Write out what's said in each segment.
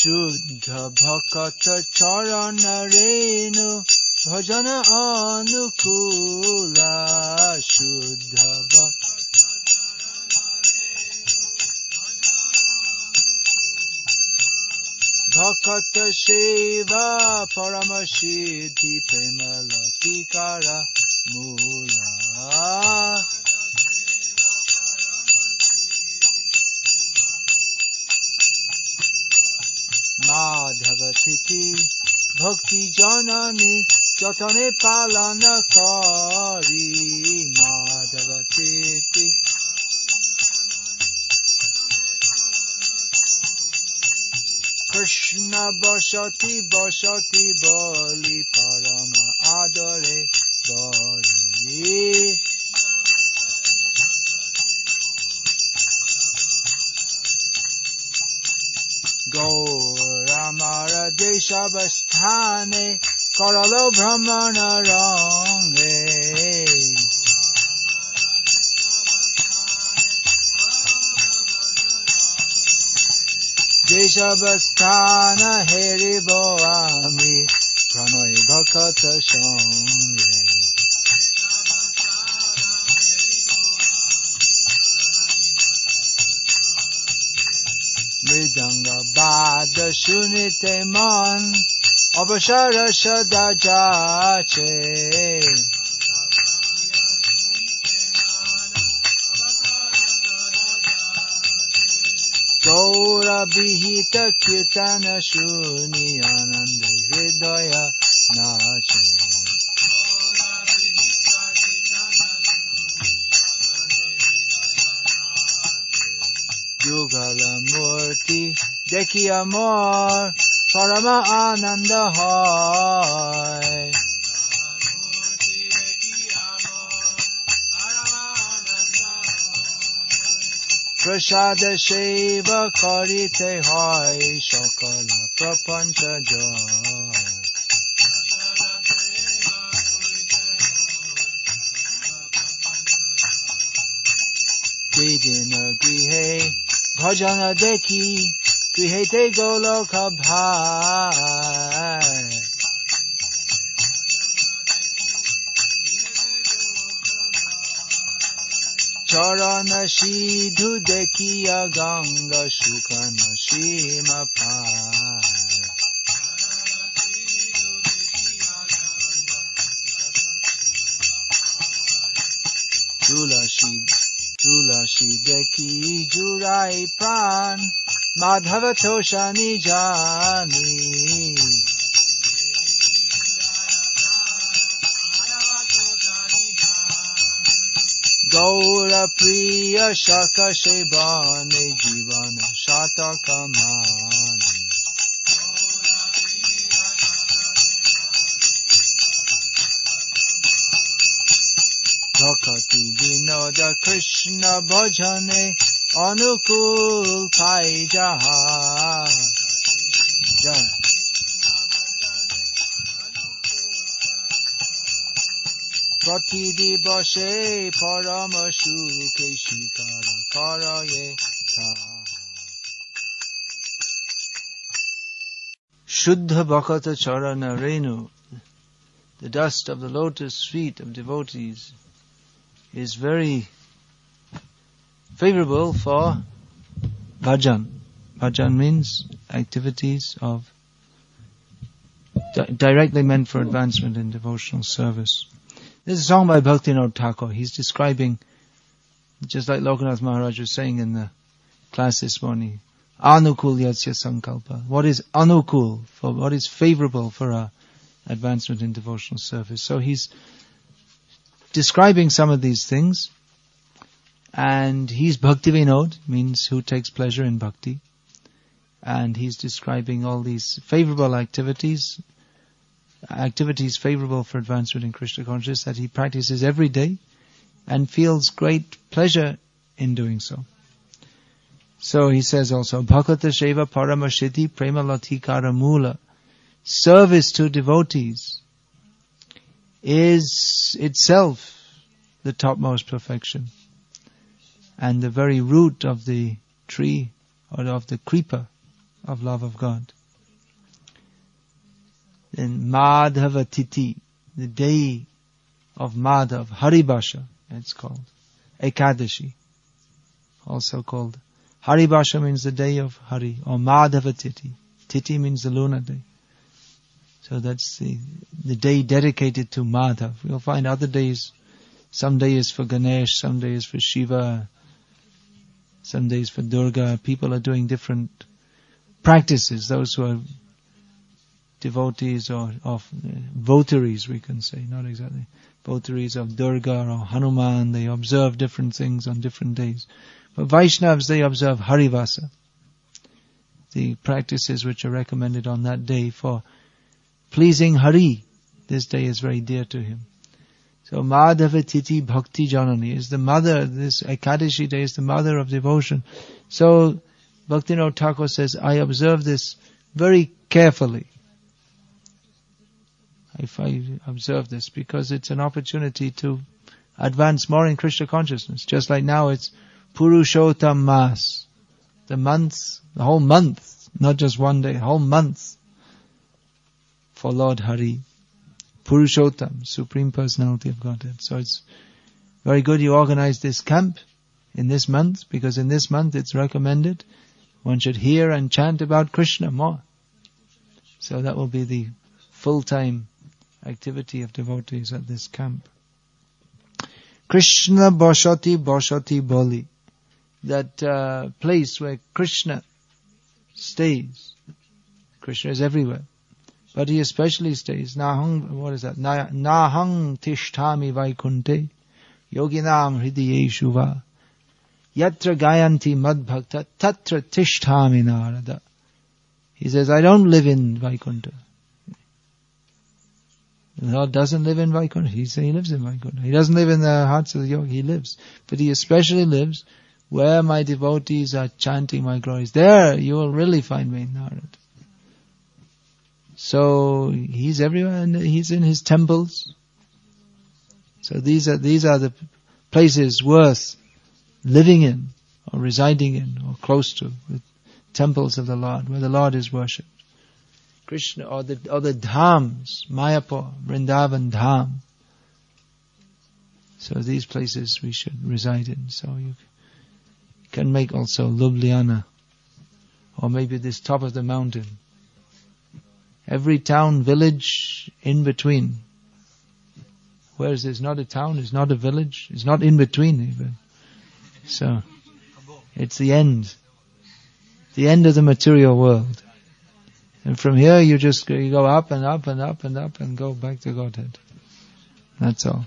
Shuddha Bhakata Charana Renu Bhajana Anukula Shuddha Bhakata Shiva Paramasiddhi Premalatikara Mula Madhavatiti Bhakti Janani Jatane Palana Kari Madhavatiti Krishna Bhashati Bhashati Bali Parama Adare Bali Gauramara Deshabasthane Karalo Brahmana Range Deshabasthana Haribo Ami Pranay Bhakata Sange Mridanga Bada Shunite Man Abhashara Shada Jache Gaura Bihita Kirtana Shuni Ananda Hridaya Nache Yugala Murti Deki Amor Parama Ananda Hai Prasada Shiva Karite Hai Shakala Prapancha Jai Vedina Grihe Bhajana Deki Grihete Goloka Bhai Charana Shidhu Dekiya Ganga Shukana Shima Pai Julashi Deki Jurai Pran Madhava Toshani Jani Gaura Priya Shaka Shebane Jivana Shata Kamani Bhakati Vinoda Krishna Bhajane Anukul Pai Jaha Pratidi Bashe Paramashu Keshikara Karaye Ta Shuddha Bhakata Charana Renu, the dust of the lotus feet of devotees, is very favorable for bhajan. Bhajan means activities of directly meant for advancement in devotional service. This is a song by Bhaktivinoda Thakur. He's describing, just like Lokanath Maharaj was saying in the class this morning, Anukul Yatsya Sankalpa. What is anukul, what is favorable for advancement in devotional service. So he's describing some of these things, and he's Bhaktivinod, means who takes pleasure in bhakti, and he's describing all these favorable activities favorable for advancement in Krishna consciousness that he practices every day and feels great pleasure in doing so. So he says also, Bhakata Sheva Paramasiddhi Prema Latikara Mula. Service to devotees is itself the topmost perfection and the very root of the tree or of the creeper of love of God. Then Madhava Titi, the day of Madhav, Haribasha, it's called. Ekadashi, also called. Haribasha means the day of Hari, or Madhava Titi. Titi means the lunar day. So that's the day dedicated to Madhav. You'll find other days, some day is for Ganesh, some day is for Shiva, some days for Durga. People are doing different practices. Those who are devotees or of votaries, we can say, not exactly votaries of Durga or Hanuman, they observe different things on different days. But Vaishnavas, they observe Harivasa, the practices which are recommended on that day for pleasing Hari. This day is very dear to him. So Madhava Titi Bhakti Janani is the mother, this Ekadashi day is the mother of devotion. So Bhaktivinoda Thakur says, I observe this very carefully. If I observe this, because it's an opportunity to advance more in Krishna consciousness. Just like now it's Purushottam Mas, the month, the whole month, not just one day, whole month for Lord Hari. Purushottam, Supreme Personality of Godhead. So it's very good you organize this camp in this month, because in this month it's recommended one should hear and chant about Krishna more. So that will be the full-time activity of devotees at this camp. Krishna Bashati Bashati Bali, that place where Krishna stays. Krishna is everywhere, but he especially stays. Nahang, what is that? Nahang tishtami vaikunte yoginam hridiyeshu va yatra gayanti madbhakta tatra tishtami narada. He says, I don't live in Vaikuntha. The Lord doesn't live in Vaikuntha. He says he lives in Vaikuntha. He doesn't live in the hearts of the yogi. He lives. But he especially lives where my devotees are chanting my glories. There you will really find me, Narad. So he's everywhere, and he's in his temples. So these are the places worth living in, or residing in, or close to, the temples of the Lord, where the Lord is worshipped. Krishna, or the dhams, Mayapur, Vrindavan Dham. So these places we should reside in. So you can make also Ljubljana, or maybe this top of the mountain. Every town, village, in between. Where is this? Not a town, it's not a village, it's not in between even. So, it's the end of the material world. And from here you go up and up and up and up and go back to Godhead. That's all.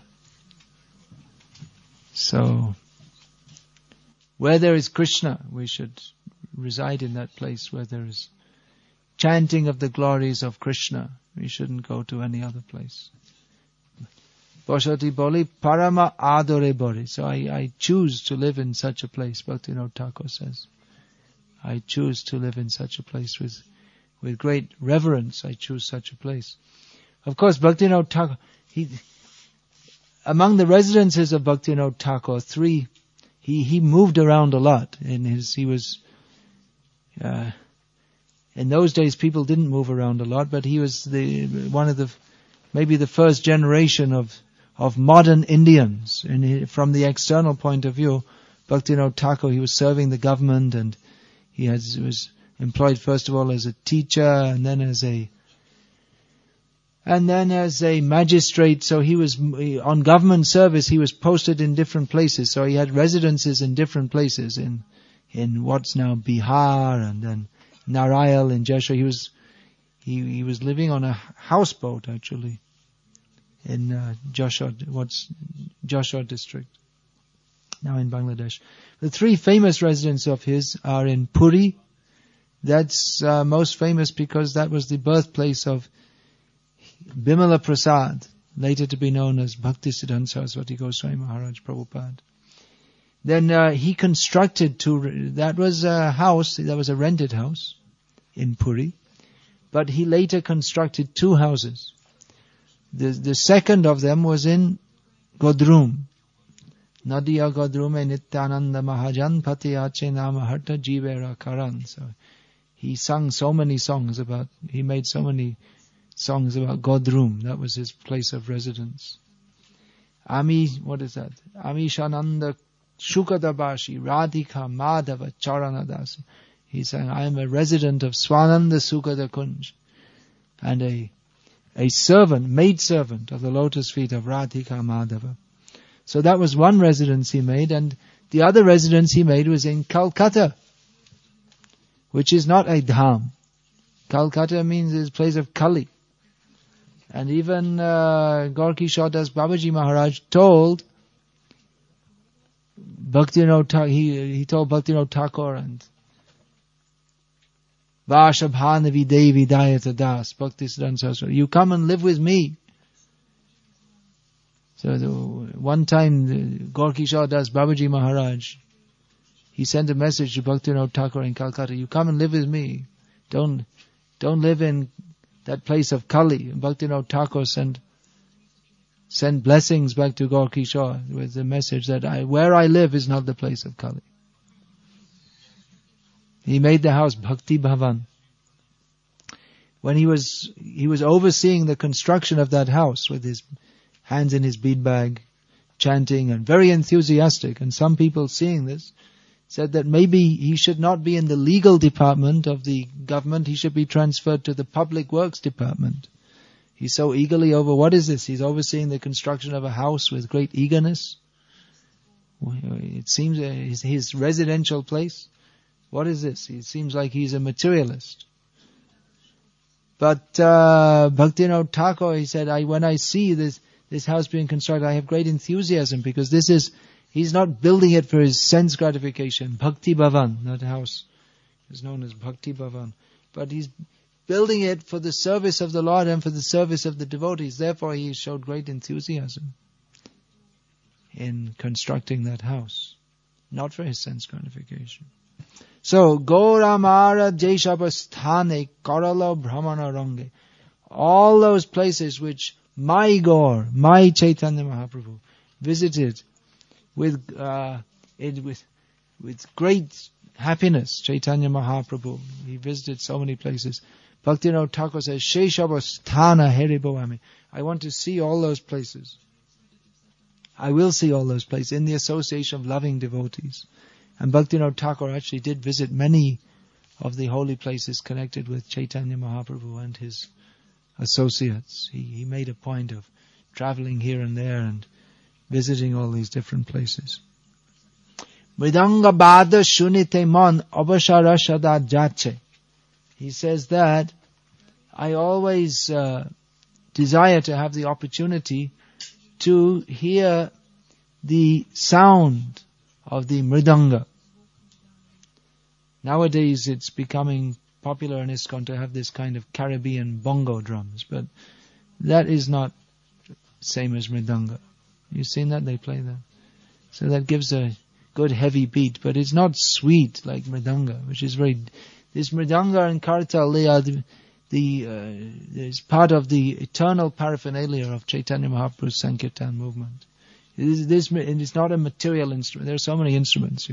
So, where there is Krishna, we should reside in that place where there is chanting of the glories of Krishna. We shouldn't go to any other place. Bashati Boli Parama Adore Bori. So I choose to live in such a place, Bhaktivinoda Thakur says. I choose to live in such a place with great reverence. I choose such a place. Of course, Bhaktivinoda Thakur, among the residences of Bhaktivinoda Thakur, he moved around a lot. In those days people didn't move around a lot, but he was maybe the first generation of modern Indians. And from the external point of view, Bhaktivinoda Thakur, he was serving the government, and he was employed first of all as a teacher, and then as a magistrate. So he was on government service. He was posted in different places. So he had residences in different places in what's now Bihar, and then Narail in Jeshur. He was living on a houseboat actually in Jashur district, now in Bangladesh. The three famous residences of his are in Puri. That's most famous because that was the birthplace of Bimala Prasad, later to be known as Bhaktisiddhanta Saraswati Goswami Maharaj Prabhupada. Then he constructed that was a rented house in Puri, but he later constructed two houses. The second of them was in Godrum. Nadia Godrume Nityananda Mahajan Patiyache Nama Harta Jivera Karan. So he sang so many songs he made so many songs about Godrum. That was his place of residence. What is that? Amishananda Shukadabashi Radhika Madhava Charanadasi. He sang, I am a resident of Swananda Sukada Kunj, and a maid servant of the lotus feet of Radhika Madhava. So that was one residence he made, and the other residence he made was in Calcutta, which is not a dham. Calcutta means it's a place of Kali. And even Gaur-Kishore Das Babaji Maharaj told Bhaktivinoda Thakur, he told Bhaktivinoda Thakur and Vashabhanavi Devi Dayata Das, Bhaktisiddhanta Saraswati, you come and live with me. So one time Gaur-Kishore Das Babaji Maharaj, he sent a message to Bhaktivinoda Thakur in Calcutta, you come and live with me. Don't live in that place of Kali. And Bhaktivinoda Thakur sent blessings back to Gaur-Kishore with the message that where I live is not the place of Kali. He made the house Bhakti Bhavan. When he was overseeing the construction of that house with his hands in his bead bag, chanting and very enthusiastic, and some people seeing this said that maybe he should not be in the legal department of the government, he should be transferred to the public works department. He's so eagerly what is this? He's overseeing the construction of a house with great eagerness. It seems his residential place. What is this? It seems like he's a materialist. But Bhaktivinoda Thakur, he said, when I see this house being constructed, I have great enthusiasm, because he's not building it for his sense gratification. Bhakti Bhavan, that house is known as Bhakti Bhavan. But he's building it for the service of the Lord and for the service of the devotees. Therefore he showed great enthusiasm in constructing that house, not for his sense gratification. So, Gauramara Jeshabasthane Karala Brahmana Range. All those places which my Gaur, my Chaitanya Mahaprabhu visited with great happiness, Chaitanya Mahaprabhu. He visited so many places. Bhaktivinoda Thakur says, Sheshabasthana Hariboami. I want to see all those places. I will see all those places in the association of loving devotees. And Bhaktivinoda Thakur actually did visit many of the holy places connected with Chaitanya Mahaprabhu and his associates. He made a point of traveling here and there and visiting all these different places. Mridanga Bada Shunite Man Abashara Shada Jache. He says that I always desire to have the opportunity to hear the sound of the mridanga. Nowadays it's becoming popular in ISKCON to have this kind of Caribbean bongo drums, but that is not same as mridanga. You've seen that? They play that. So that gives a good heavy beat, but it's not sweet like mridanga, which is very... This mridanga and kartal, they are is part of the eternal paraphernalia of Chaitanya Mahaprabhu's Sankirtan movement. It's not a material instrument. There are so many instruments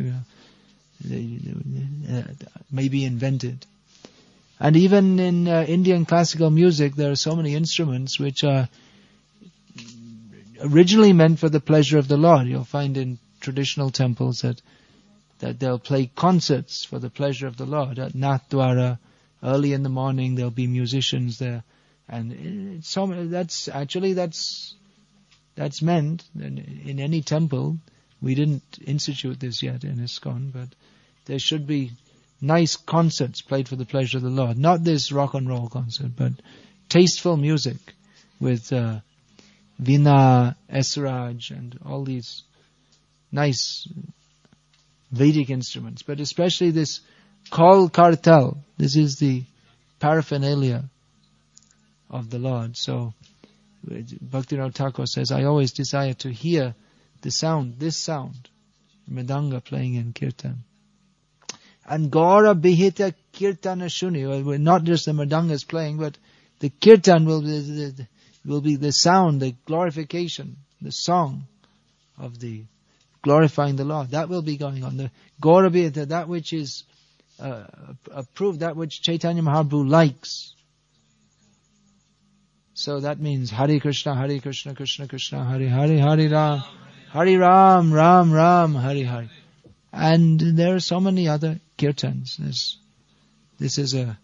may be invented. And even in Indian classical music, there are so many instruments which are originally meant for the pleasure of the Lord. You'll find in traditional temples that they'll play concerts for the pleasure of the Lord. At Nathdwara, early in the morning, there'll be musicians there. And that's meant in any temple. We didn't institute this yet in ISKCON, but there should be nice concerts played for the pleasure of the Lord. Not this rock and roll concert, but tasteful music with Veena, Esraj, and all these nice Vedic instruments. But especially this Kol Kartal. This is the paraphernalia of the Lord. So Bhaktivinoda Thakur says, I always desire to hear this sound, mridanga playing in kirtan. And Gaura Bihita Kirtana Shuni, not just the mridangas playing, but the kirtan will be the sound, the glorification, the song of the glorifying the Lord. That will be going on. The Gaura Bihita, that which is approve that which Chaitanya Mahaprabhu likes. So that means Hare Krishna, Krishna Krishna, Hare Hare, Hare Ram, Ram Ram, Hare Hare. And there are so many other kirtans. This is a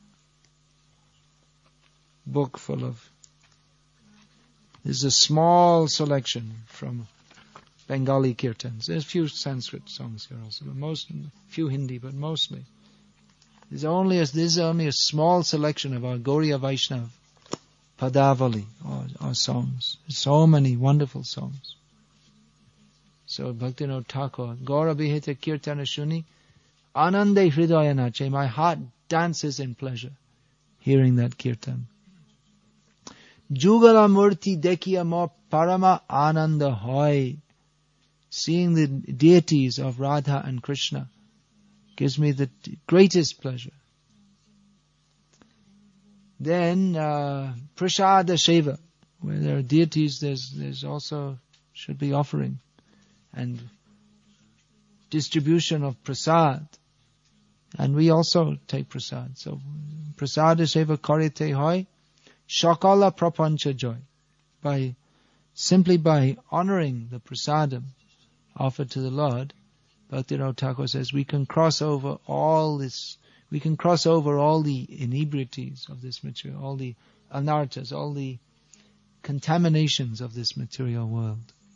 book full of, this is a small selection from Bengali kirtans. There's a few Sanskrit songs here also, but few Hindi, but mostly. This is only a small selection of our Gauriya Vaishnava Padavali or songs. So many wonderful songs. So Bhaktivinoda Thakur, Gaura Bihita Kirtana Shuni, Anande Hridaya Nache, my heart dances in pleasure hearing that kirtan. Jugala Murti Dekhiya Mo Parama Ananda Hoy, seeing the deities of Radha and Krishna gives me the greatest pleasure. Then Prasada Sheva, where there are deities, there's also should be offering and distribution of prasad, and we also take prasad. So Prasada Sheva Karite Hoy, Shakala Prapancha Joy, simply by honoring the prasadam offered to the Lord, Bhaktivinoda Thakur says we can cross over all this. We can cross over all the inebrieties of this material, all the anarthas, all the contaminations of this material world.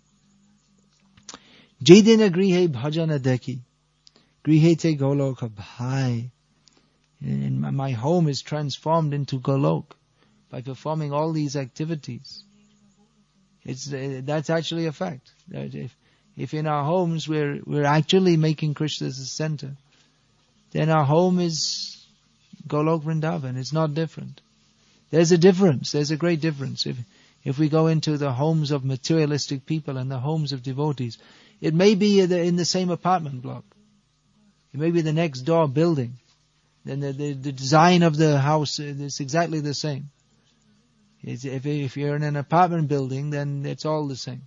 Jidina grihe bhajana deki, grihe te goloka bhai. And my home is transformed into Golok by performing all these activities. That's actually a fact. If in our homes we're actually making Krishna as the center, then our home is Golok Vrindavan. It's not different. There's a difference. There's a great difference. If we go into the homes of materialistic people and the homes of devotees, it may be in the same apartment block. It may be the next door building. Then the design of the house is exactly the same. If you're in an apartment building, then it's all the same.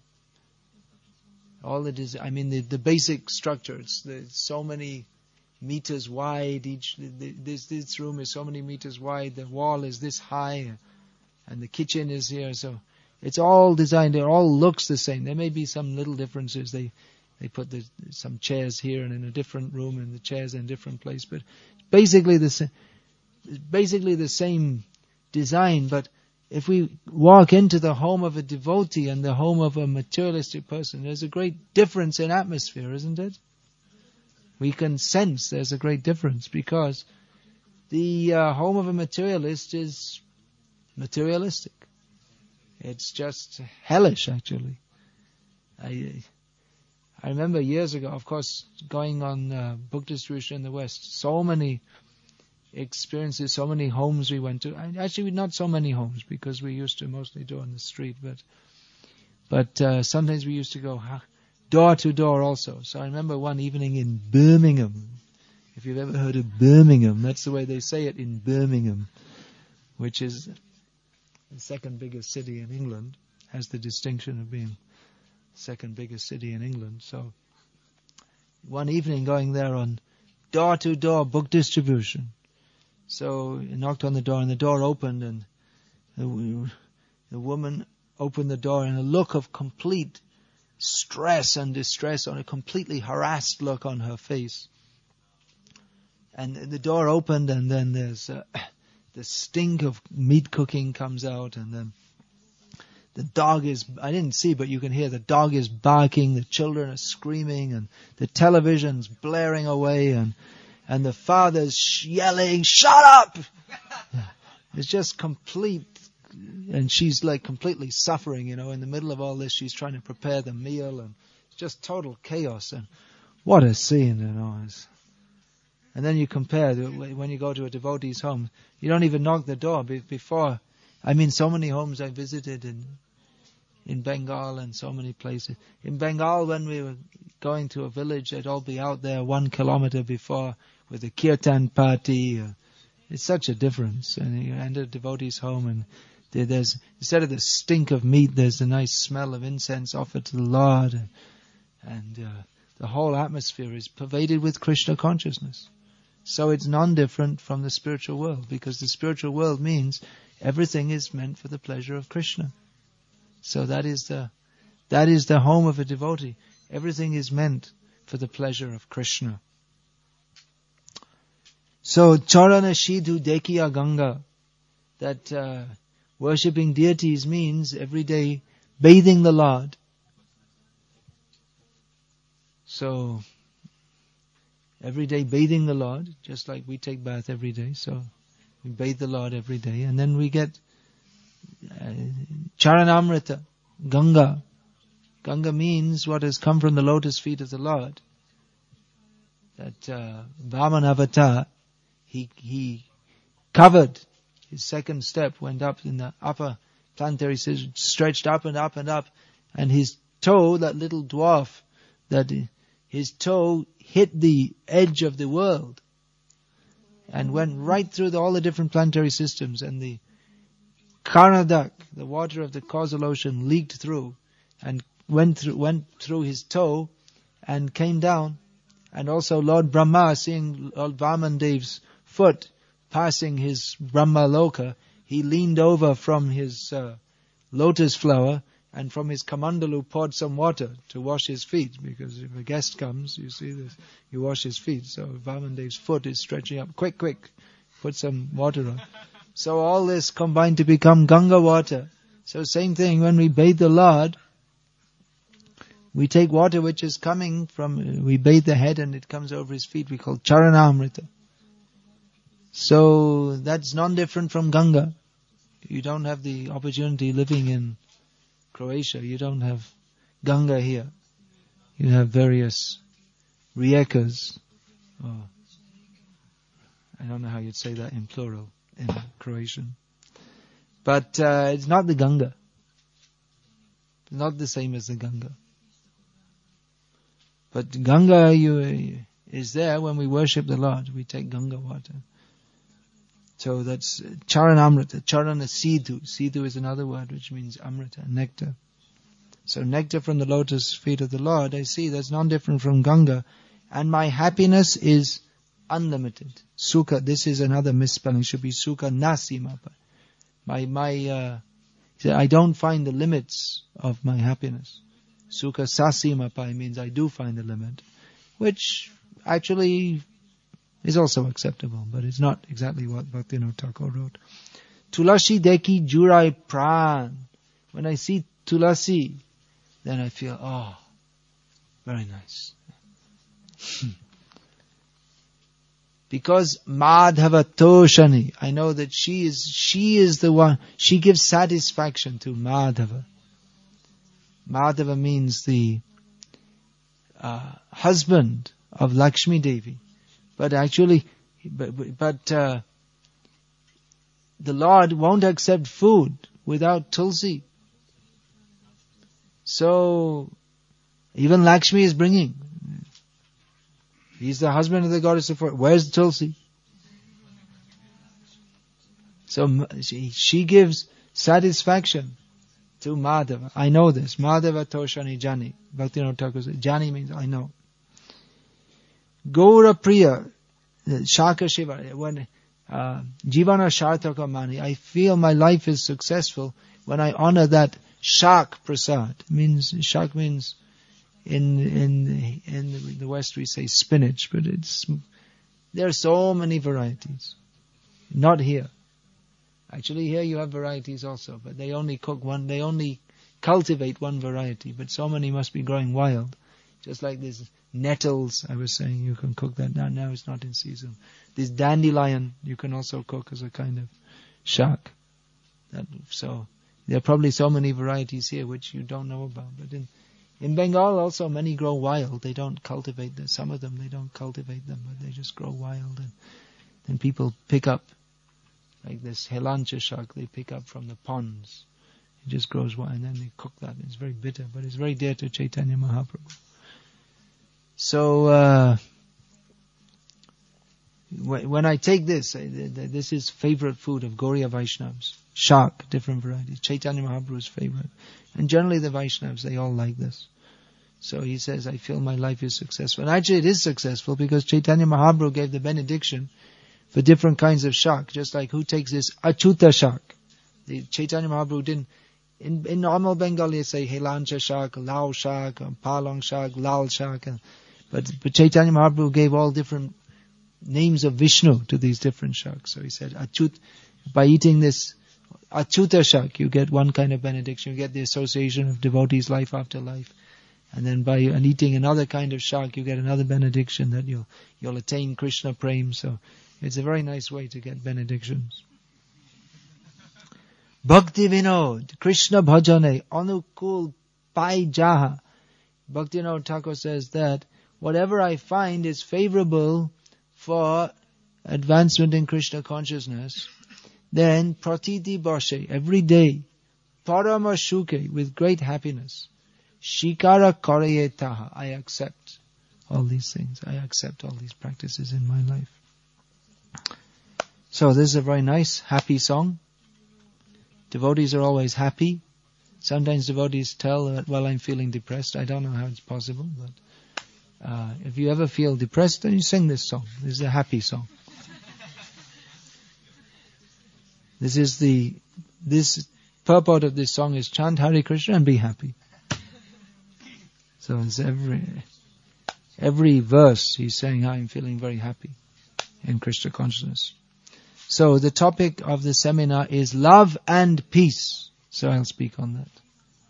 The basic structure. It's so many meters wide. This room is so many meters wide. The wall is this high, and the kitchen is here. So it's all designed. It all looks the same. There may be some little differences. They put some chairs here and in a different room, and the chairs in a different place. But basically the same design. But if we walk into the home of a devotee and the home of a materialistic person, there's a great difference in atmosphere, isn't it? We can sense there's a great difference because the home of a materialist is materialistic. It's just hellish, actually. I remember years ago, of course, going on book distribution in the West, so many experiences, so many homes we went to. Actually, not so many homes because we used to mostly do on the street, but sometimes we used to go door to door also. So I remember one evening in Birmingham. If you've ever heard of Birmingham, that's the way they say it in Birmingham, which is the second biggest city in England, has the distinction of being the second biggest city in England. So one evening going there on door to door book distribution. So I knocked on the door and the door opened and the woman opened the door in a look of complete stress and distress, on a completely harassed look on her face. And the door opened and then there's the stink of meat cooking comes out, and then the dog is, I didn't see, but you can hear the dog is barking, the children are screaming, and the television's blaring away, and the father's yelling, "Shut up!" It's just complete, and she's like completely suffering, in the middle of all this. She's trying to prepare the meal, and it's just total chaos. And what a scene, And then you compare, when you go to a devotee's home, you don't even knock the door before. So many homes I visited in Bengal and so many places. In Bengal, when we were going to a village, they'd all be out there 1 kilometer before with a kirtan party. It's such a difference. And you enter a devotee's home and there's, instead of the stink of meat, there's the nice smell of incense offered to the Lord. And the whole atmosphere is pervaded with Krishna consciousness. So it's non-different from the spiritual world, because the spiritual world means everything is meant for the pleasure of Krishna. So that is the home of a devotee. Everything is meant for the pleasure of Krishna. So Charana Shidhu Dekiya Ganga, that worshipping deities means every day bathing the Lord. So every day bathing the Lord, just like we take bath every day. So we bathe the Lord every day, and then we get Charanamrita, Ganga. Ganga means what has come from the lotus feet of the Lord. That Vamanavatar, he covered, his second step went up in the upper planetary system, stretched up and up and up, and his toe, that little dwarf, that his toe hit the edge of the world and went right through all the different planetary systems, and the Karnadak, the water of the causal ocean, leaked through and went through his toe and came down. And also Lord Brahma, seeing Lord Vamandev's foot passing his Brahma Loka, he leaned over from his lotus flower and from his kamandalu poured some water to wash his feet, because if a guest comes, you see this, you wash his feet. So Vamandev's foot is stretching up. Quick, put some water on. So all this combined to become Ganga water. So same thing, when we bathe the Lord, we take water which is coming from, we bathe the head and it comes over his feet. We call Charanamrita. So that's non-different from Ganga. You don't have the opportunity living in Croatia. You don't have Ganga here. You have various riekas. Oh, I don't know how you'd say that in plural in Croatian. But it's not the Ganga. It's not the same as the Ganga. But Ganga is there when we worship the Lord. We take Ganga water. So that's Charanamrita, Charana Sidhu. Sidhu is another word which means Amrita, nectar. So nectar from the lotus feet of the Lord, I see that's non-different from Ganga. And my happiness is unlimited. Sukha, this is another misspelling, should be Sukha Nasimapa. I don't find the limits of my happiness. Sukha Sasimapai means I do find the limit, which actually is also acceptable, but it's not exactly what Bhaktivinoda Thakur wrote. Tulasi deki jurai pran. When I see Tulasi, then I feel, oh, very nice. Because Madhava Toshani, I know that she is the one, she gives satisfaction to Madhava. Madhava means the husband of Lakshmi Devi. But actually, the Lord won't accept food without Tulsi. So, even Lakshmi is bringing. He's the husband of the goddess of fortune. Where's Tulsi? So, she gives satisfaction to Madhava. I know this. Madhava Toshani Jani. Bhaktivinoda Thakur says, Jani means I know. Gaura Priya, Shaka Shiva, when Jivana Sharthaka Mani, I feel my life is successful when I honor that Shak Prasad. Shak means in the West we say spinach, but there are so many varieties. Not here. Actually here you have varieties also, but they only cultivate one variety, but so many must be growing wild. Just like this nettles, I was saying, you can cook that now. Now it's not in season. This dandelion, you can also cook as a kind of shak. So there are probably so many varieties here which you don't know about. But in Bengal also many grow wild. They don't cultivate them. Some of them they don't cultivate them, but they just grow wild. And then people pick up, like this helancha shak, they pick up from the ponds. It just grows wild, and then they cook that. It's very bitter, but it's very dear to Chaitanya Mahaprabhu. So, when I take this is favorite food of Gauriya Vaishnavas. Shak, different varieties. Chaitanya Mahaprabhu's favorite. And generally the Vaishnavas, they all like this. So he says, I feel my life is successful. And actually it is successful because Chaitanya Mahaprabhu gave the benediction for different kinds of shak. Just like who takes this Achuta shak. The Chaitanya Mahaprabhu didn't, in normal Bengali they say Helancha shak, Lao shak, Palong shak, Lal shak. But Chaitanya Mahaprabhu gave all different names of Vishnu to these different shaks. So he said, by eating this Achuta shak, you get one kind of benediction. You get the association of devotees life after life. And then by eating another kind of shak, you get another benediction that you'll attain Krishna Prem. So it's a very nice way to get benedictions. Bhakti Vinod, Krishna Bhajane, Anukul Pai Jaha. Bhakti Vinod Thakur says that whatever I find is favorable for advancement in Krishna consciousness, then Pratiti Bashe, every day, Parama Shuke, with great happiness, Shikara Karaye Taha, I accept all these things. I accept all these practices in my life. So this is a very nice, happy song. Devotees are always happy. Sometimes devotees tell that, well, I'm feeling depressed. I don't know how it's possible, but if you ever feel depressed, then you sing this song. This is a happy song. This purport of this song is chant Hare Krishna and be happy. So it's every verse he's saying, I'm feeling very happy in Krishna consciousness. So the topic of the seminar is love and peace. So I'll speak on that.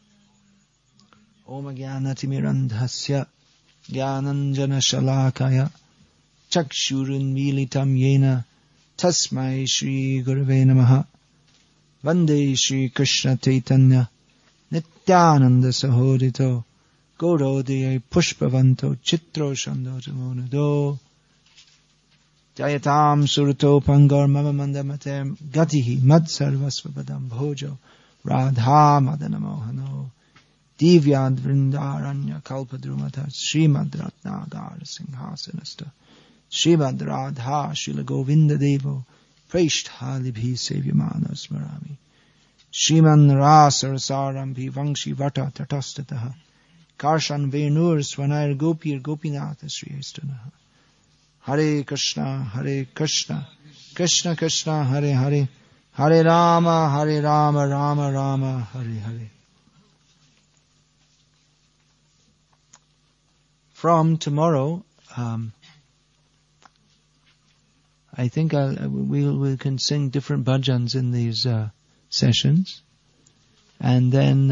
Om Jnanatimirandhasya Jnananjana Shalakaya Chakshurun Militam Yena Tasmai Shri Gurave Namaha Vande Shri Krishna Chaitanya Nityananda Sahodito Gaurodaya Pushpavanto Chitro Shando Jamonado Jayatam Surato Pangar Mama Mandamatem Gatihi Mad Sarvasvabadam Bhojo Radha Madana Mohano Divyad Vrindaranya Kalpadrumata Srimad Ratnagar Singhasanasta Srimad Radha Srila Govinda Devo Prashtha Libhi Sevyamana Smarami Shriman Rasarasarambi Vangshi Vata Tatastataha Karshan Venur Swanayar Gopir Gopinatha Sri Estanaha Hare Krishna, Krishna Krishna, Hare Hare, Hare Rama, Rama Rama, Hare Hare. From tomorrow, I think we can sing different bhajans in these sessions, and then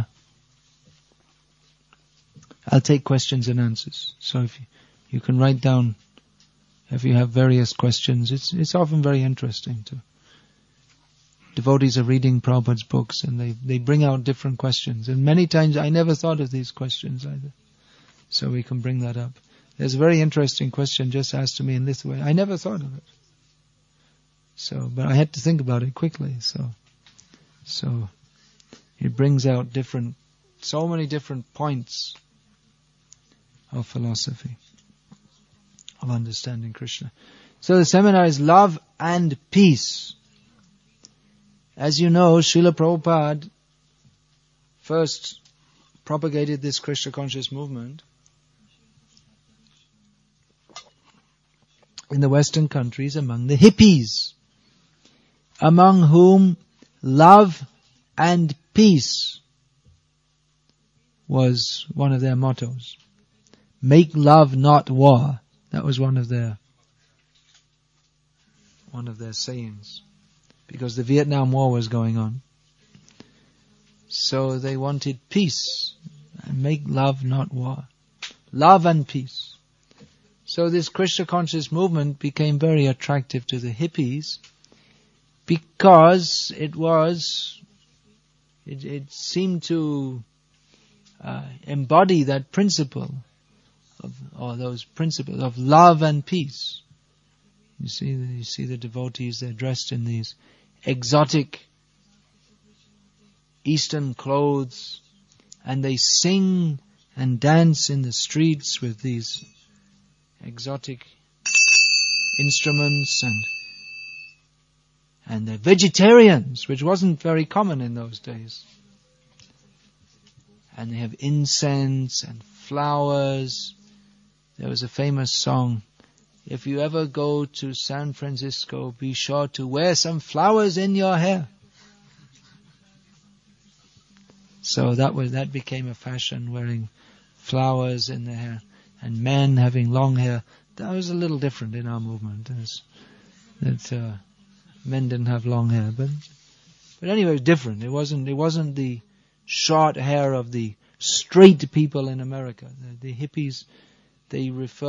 I'll take questions and answers. So if you can write down. If you have various questions, it's often very interesting too. Devotees are reading Prabhupada's books and they bring out different questions. And many times I never thought of these questions either. So we can bring that up. There's a very interesting question just asked to me in this way. I never thought of it. But I had to think about it quickly. So it brings out so many different points of philosophy, of understanding Krishna. So the seminar is love and peace. As you know, Srila Prabhupada first propagated this Krishna conscious movement in the Western countries among the hippies, among whom love and peace was one of their mottos. Make love, not war. That was one of their sayings, because the Vietnam War was going on. So they wanted peace, and make love, not war. Love and peace. So this Krishna conscious movement became very attractive to the hippies because it seemed to embody that principle those principles of love and peace. You see the devotees, they're dressed in these exotic Eastern clothes, and they sing and dance in the streets with these exotic instruments, and they're vegetarians, which wasn't very common in those days. And they have incense and flowers. There was a famous song, if you ever go to San Francisco, be sure to wear some flowers in your hair. So that became a fashion, wearing flowers in the hair. And men having long hair. That was a little different in our movement. Men didn't have long hair, but anyway, it was different. It wasn't the short hair of the straight people in America. The hippies, they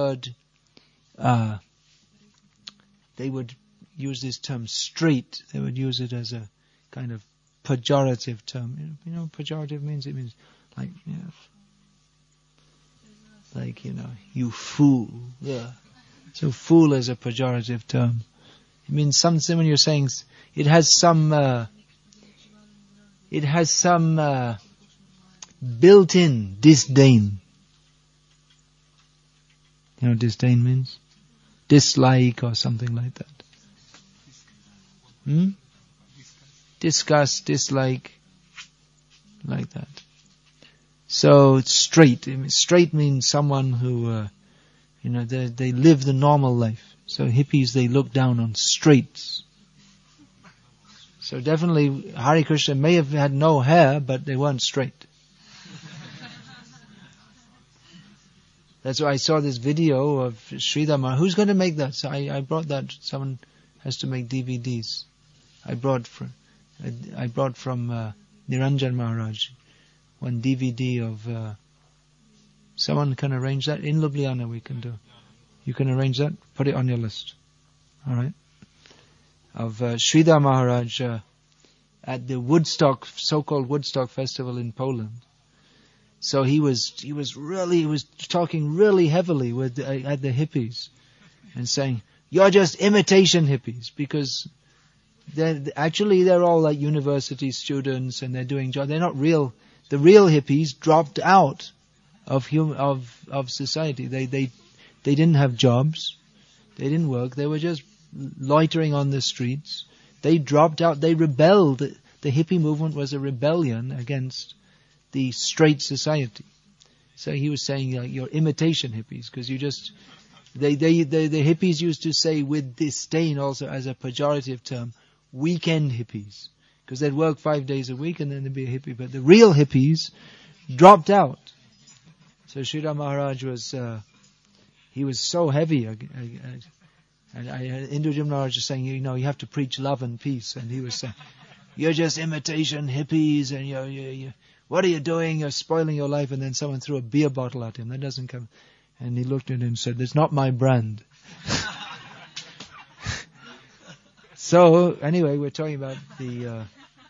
would use this term straight. They would use it as a kind of pejorative term. You know, pejorative means like, you fool. Yeah. So fool is a pejorative term. It means something when you're saying it has some built-in disdain. You know what disdain means? Dislike or something like that. Disgust, dislike, like that. So straight. Straight means someone who, they live the normal life. So hippies, they look down on straights. So definitely Hare Krishna may have had no hair, but they weren't straight. That's why I saw this video of Sridhar Maharaj. Who's going to make that? So I brought that. Someone has to make DVDs. I brought from Niranjan Maharaj one DVD of. Someone can arrange that in Ljubljana. We can do. You can arrange that. Put it on your list. All right. Of Sridhar Maharaj at the Woodstock, so-called Woodstock festival in Poland. So he was talking really heavily at the hippies and saying, "You're just imitation hippies," because they're all like university students and they're doing jobs. They're not real. The real hippies dropped out of society. They didn't have jobs. They didn't work. They were just loitering on the streets. They dropped out. They rebelled. The hippie movement was a rebellion against the straight society. So he was saying, you're imitation hippies, because the hippies used to say with disdain also as a pejorative term, weekend hippies, because they'd work 5 days a week and then they'd be a hippie. But the real hippies dropped out. So Sridhar Maharaj he was so heavy. And Indujam Maharaj was saying, you have to preach love and peace. And he was saying, you're just imitation hippies, and you what are you doing? You're spoiling your life. And then someone threw a beer bottle at him. That doesn't come. And he looked at him and said, "That's not my brand." So anyway, we're talking about the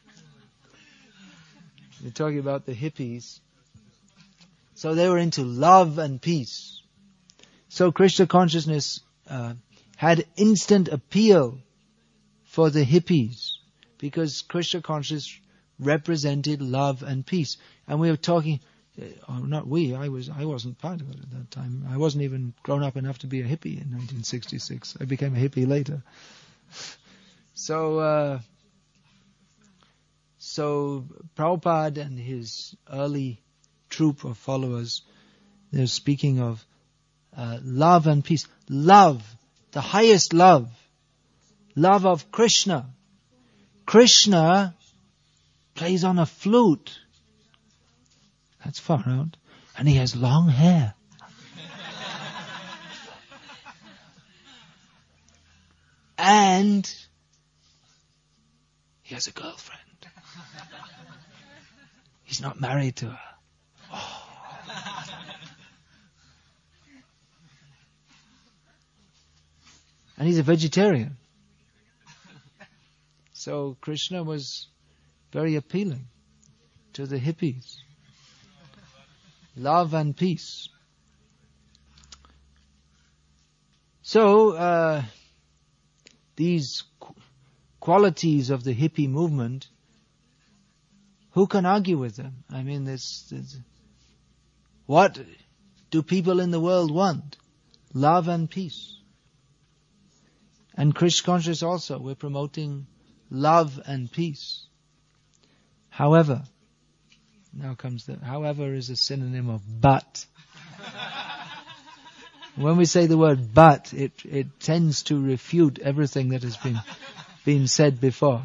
hippies. So they were into love and peace. So Krishna consciousness had instant appeal for the hippies, because Krishna consciousness represented love and peace. And we were talking, I wasn't part of it at that time. I wasn't even grown up enough to be a hippie in 1966. I became a hippie later. So Prabhupada and his early troop of followers, they're speaking of love and peace. Love, the highest love of Krishna. Krishna plays on a flute. That's far out. And he has long hair. And he has a girlfriend. He's not married to her. Oh. And he's a vegetarian. So Krishna was very appealing to the hippies. Love and peace. So these qualities of the hippie movement, who can argue with them? I mean, what do people in the world want? Love and peace. And Krishna consciousness also, we're promoting love and peace. However, now comes however is a synonym of but. When we say the word but, it tends to refute everything that has been said before.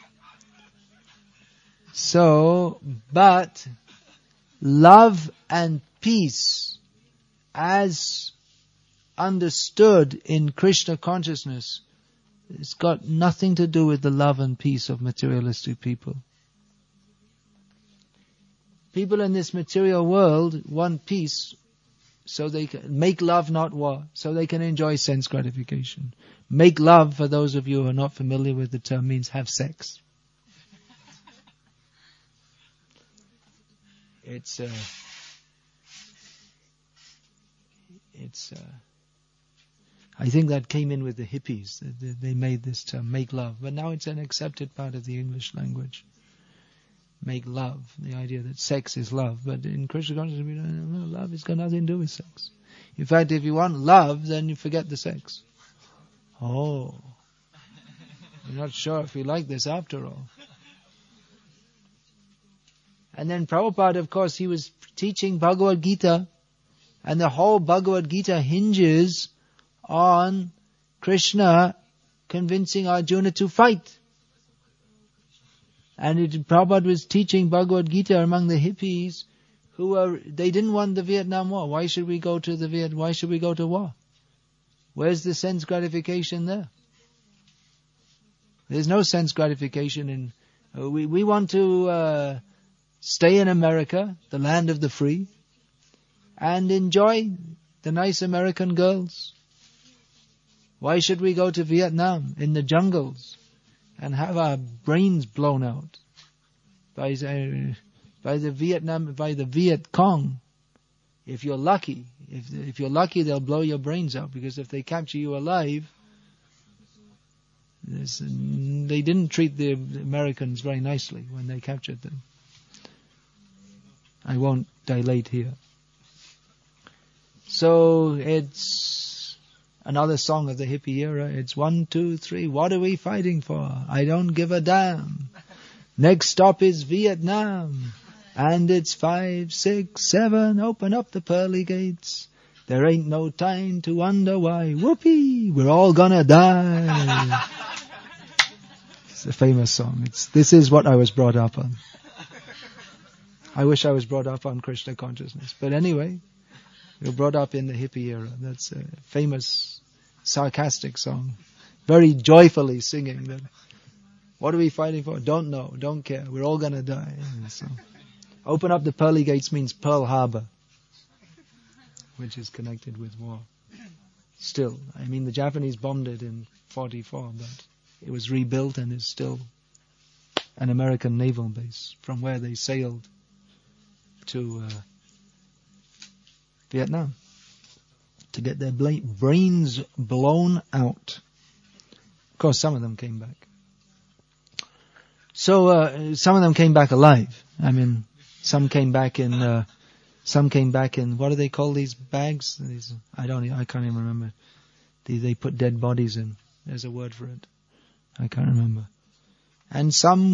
So, but love and peace as understood in Krishna consciousness, it's got nothing to do with the love and peace of materialistic people. People in this material world want peace so they can make love, not war, so they can enjoy sense gratification. Make love, for those of you who are not familiar with the term, means have sex. I think that came in with the hippies. They made this term, make love. But now it's an accepted part of the English language. Make love. The idea that sex is love. But in Krishna consciousness, we don't know. Love has got nothing to do with sex. In fact, if you want love, then you forget the sex. Oh. You're not sure if you like this after all. And then Prabhupada, of course, he was teaching Bhagavad Gita. And the whole Bhagavad Gita hinges on Krishna convincing Arjuna to fight. And Prabhupada was teaching Bhagavad Gita among the hippies they didn't want the Vietnam War. Why should we go to war? Where's the sense gratification there? There's no sense gratification in, we want to stay in America, the land of the free, and enjoy the nice American girls. Why should we go to Vietnam in the jungles and have our brains blown out by the Viet Cong? If you're lucky, if you're lucky, they'll blow your brains out, because if they capture you alive, they didn't treat the Americans very nicely when they captured them. I won't dilate here. So it's another song of the hippie era. It's 1, 2, 3. What are we fighting for? I don't give a damn. Next stop is Vietnam. And it's 5, 6, 7. Open up the pearly gates. There ain't no time to wonder why. Whoopee! We're all gonna die. It's a famous song. This is what I was brought up on. I wish I was brought up on Krishna consciousness. But anyway, we were brought up in the hippie era. That's a famous, sarcastic song. Very joyfully singing that. What are we fighting for? Don't know, don't care. We're all gonna die. So, open up the pearly gates means Pearl Harbor, which is connected with war. Still, I mean, the Japanese bombed it in 1944, but it was rebuilt and is still an American naval base from where they sailed to Vietnam to get their brains blown out. Of course, some of them came back. So some of them came back alive. I mean, some came back in. What do they call these bags? I can't even remember. They put dead bodies in. There's a word for it. I can't remember. And some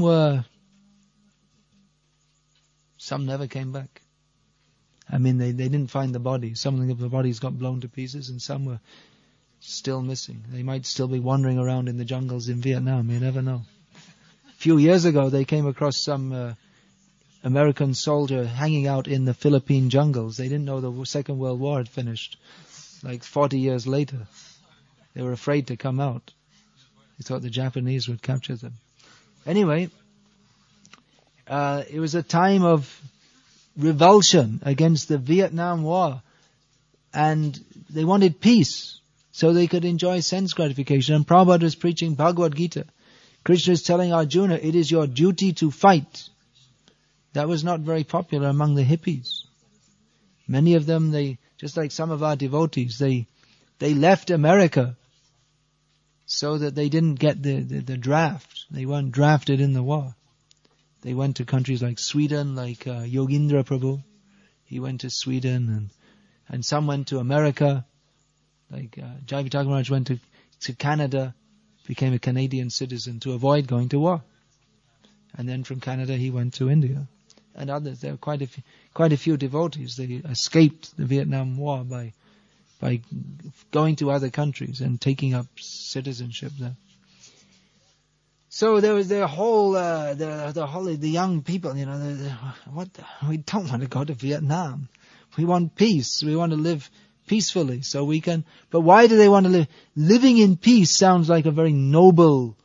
never came back. I mean, they didn't find the bodies. Some of the bodies got blown to pieces, and some were still missing. They might still be wandering around in the jungles in Vietnam. You never know. A few years ago, they came across some American soldier hanging out in the Philippine jungles. They didn't know the Second World War had finished. Like 40 years later, they were afraid to come out. They thought the Japanese would capture them. Anyway, it was a time of revulsion against the Vietnam War, and they wanted peace so they could enjoy sense gratification. And Prabhupada was preaching Bhagavad Gita. Krishna is telling Arjuna, it is your duty to fight. That was not very popular among the hippies. Many of them, just like some of our devotees, they left America so that they didn't get the draft. They weren't drafted in the war. They went to countries like Sweden, like Yogendra Prabhu. He went to Sweden, and some went to America. Like Jai Vitaka Maharaj went to Canada, became a Canadian citizen to avoid going to war. And then from Canada he went to India. and others. There are quite a few devotees. They escaped the Vietnam War by going to other countries and taking up citizenship there. So there was the young people, we don't want to go to Vietnam. We want peace. We want to live peacefully so we can, but why do they want to live? Living in peace sounds like a very noble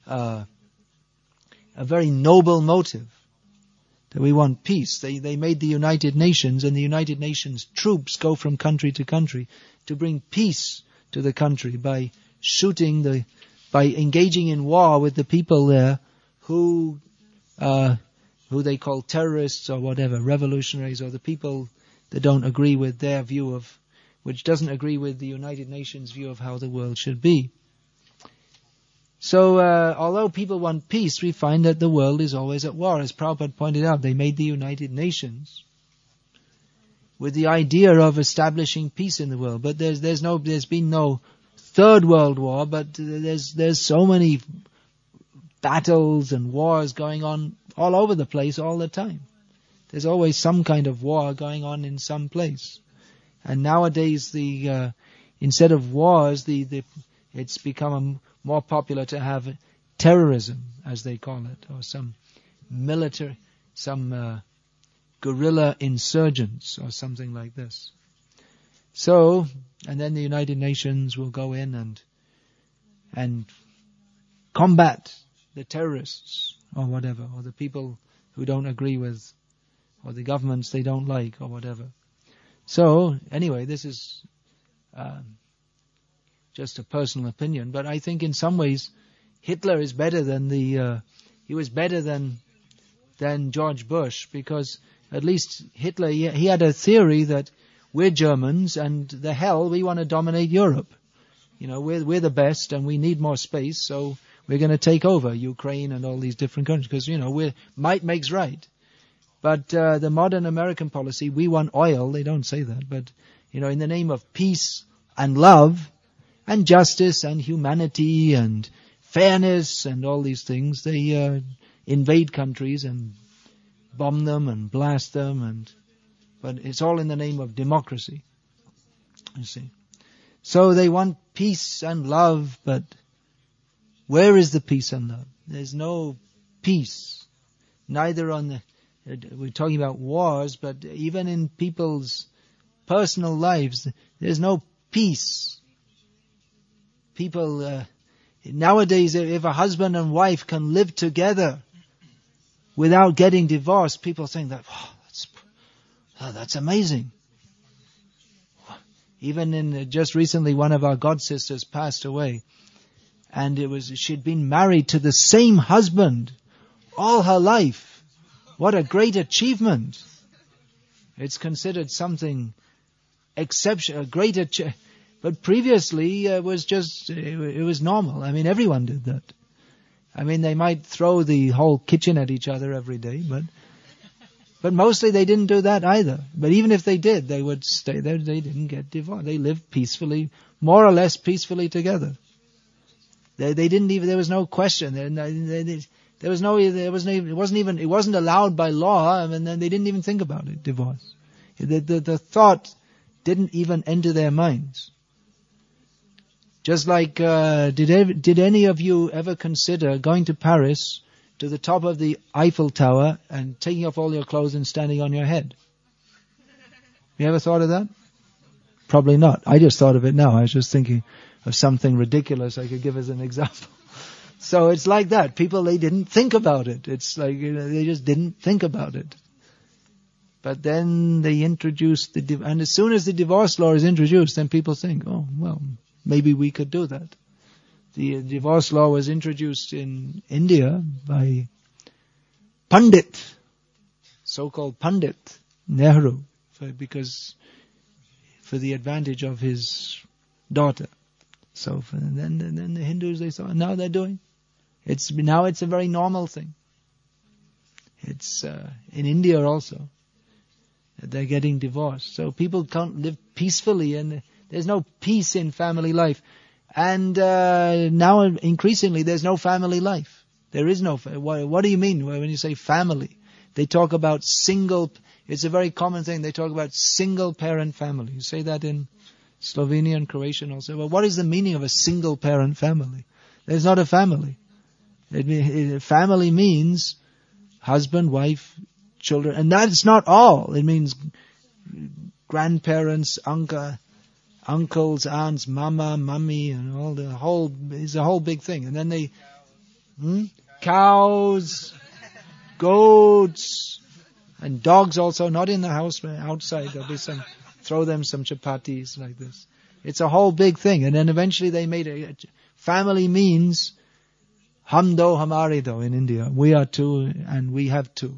motive. That we want peace. They made the United Nations, and the United Nations troops go from country to country to bring peace to the country by engaging in war with the people there who they call terrorists or whatever, revolutionaries, or the people that don't agree with their view of, which doesn't agree with the United Nations view of how the world should be. So, although people want peace, we find that the world is always at war. As Prabhupada pointed out, they made the United Nations with the idea of establishing peace in the world. But there's been no Third World War, but there's so many battles and wars going on all over the place all the time. There's always some kind of war going on in some place. And nowadays, instead of wars, it's become more popular to have terrorism, as they call it, or some military, guerrilla insurgents, or something like this. So, and then the United Nations will go in and combat the terrorists, or whatever, or the people who don't agree with, or the governments they don't like, or whatever. So, anyway, this is just a personal opinion, but I think in some ways Hitler is better than he was better than George Bush, because at least Hitler, he had a theory that we're Germans and we want to dominate Europe. We're the best and we need more space, so we're going to take over Ukraine and all these different countries, because, might makes right. But the modern American policy, we want oil, they don't say that, but, in the name of peace and love and justice and humanity and fairness and all these things, they invade countries and bomb them and blast them, but it's all in the name of democracy, you see. So they want peace and love, but where is the peace and love? There's no peace. Neither we're talking about wars, but even in people's personal lives, there's no peace. People, nowadays, if a husband and wife can live together without getting divorced, people think that, that's amazing. Even just recently, one of our god sisters passed away, and she'd been married to the same husband all her life. What a great achievement! It's considered something exceptional, but previously it was normal. I mean, everyone did that. I mean, they might throw the whole kitchen at each other every day, but mostly they didn't do that either. But even if they did, they would stay there. They didn't get divorced. They lived peacefully, more or less peacefully together. They didn't even. There was no question. It wasn't allowed by law, and then they didn't even think about it, divorce. The thought didn't even enter their minds. Just like, did any of you ever consider going to Paris, to the top of the Eiffel Tower, and taking off all your clothes and standing on your head? You ever thought of that? Probably not. I just thought of it now. I was just thinking of something ridiculous I could give as an example. So it's like that. People, they didn't think about it. It's like, they just didn't think about it. But then they introduced and as soon as the divorce law is introduced, then people think, oh, well, maybe we could do that. The divorce law was introduced in India by Pandit, so-called Pandit Nehru, for the advantage of his daughter. So then the Hindus, they thought, now they're doing. It's a very normal thing. It's in India also. They're getting divorced. So people can't live peacefully, and there's no peace in family life. And now increasingly there's no family life. There is no. What do you mean when you say family? They talk about it's a very common thing, they talk about single parent family. You say that in Slovenian, Croatian also. Well, what is the meaning of a single parent family? There's not a family. Family means husband, wife, children, and that's not all. It means grandparents, uncles, aunts, mama, mummy, and it's a whole big thing. And then cows, goats, and dogs also, not in the house, but outside. There'll be throw them some chapatis like this. It's a whole big thing. And then eventually they made family means hum do hamare do in India. We are two and we have two.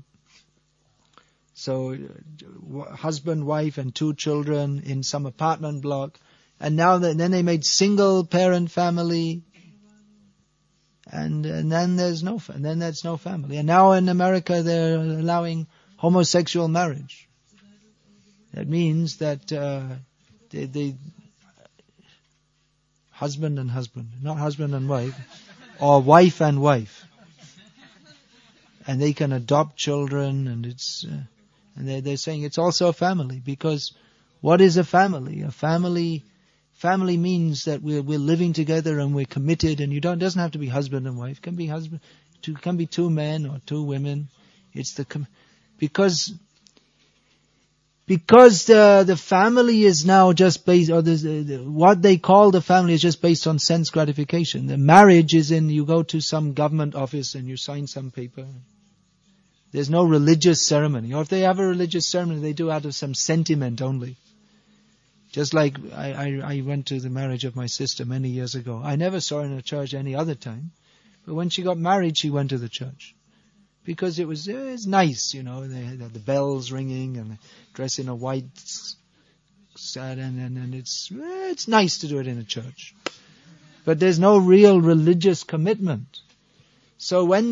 So husband, wife and two children in some apartment block. And then they made single parent family. And then there's no family. And now in America they're allowing homosexual marriage. That means that they husband and husband, not husband and wife, or wife and wife, and they can adopt children, and and they're saying it's also a family, because what is a family? A family means that we're living together and we're committed, and it doesn't have to be husband and wife. It can be two men or two women. It's because the family is now just based, or what they call the family is just based on sense gratification. The marriage is you go to some government office and you sign some paper. There's no religious ceremony. Or if they have a religious ceremony, they do out of some sentiment only. Just like I went to the marriage of my sister many years ago. I never saw her in a church any other time. But when she got married, she went to the church. Because it's nice, they had the bells ringing and dress in a white satin, and it's nice to do it in a church. But there's no real religious commitment. So when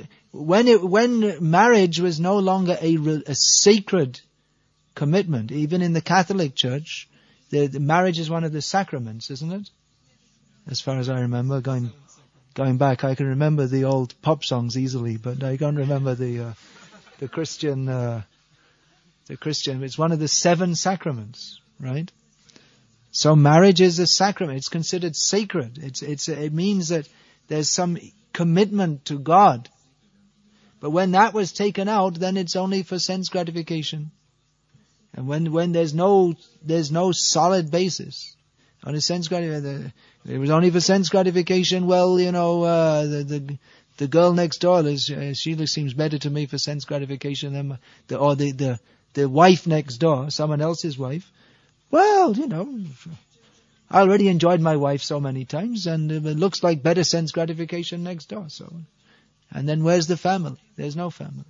marriage was no longer a sacred commitment, even in the Catholic Church, the marriage is one of the sacraments, isn't it? As far as I remember, Going back, I can remember the old pop songs easily, but I can't remember the Christian. It's one of the 7 sacraments, right? So marriage is a sacrament. It's considered sacred. It means that there's some commitment to God. But when that was taken out, then it's only for sense gratification. And when there's no solid basis. On a sense gratification, it was only for sense gratification. Well, the girl next door, she seems better to me for sense gratification than the wife next door, someone else's wife. Well, I already enjoyed my wife so many times, and it looks like better sense gratification next door. So, and then where's the family? There's no family.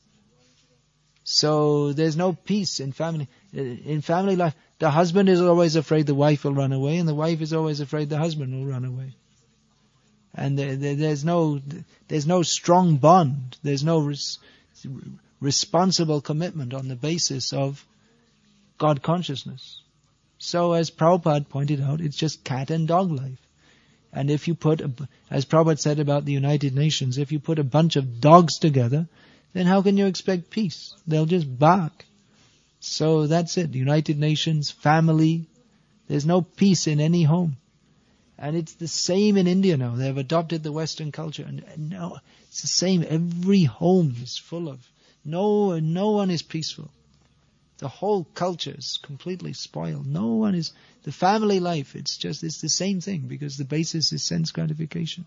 So there's no peace in family. In family life, the husband is always afraid the wife will run away, and the wife is always afraid the husband will run away. And there's no strong bond. There's no responsible commitment on the basis of God consciousness. So as Prabhupada pointed out, it's just cat and dog life. And if you as Prabhupada said about the United Nations, if you put a bunch of dogs together, then how can you expect peace? They'll just bark. So that's it. United Nations, family. There's no peace in any home. And it's the same in India now. They have adopted the Western culture. And now it's the same. Every home is full of... No one is peaceful. The whole culture is completely spoiled. No one is... The family life, it's the same thing, because the basis is sense gratification.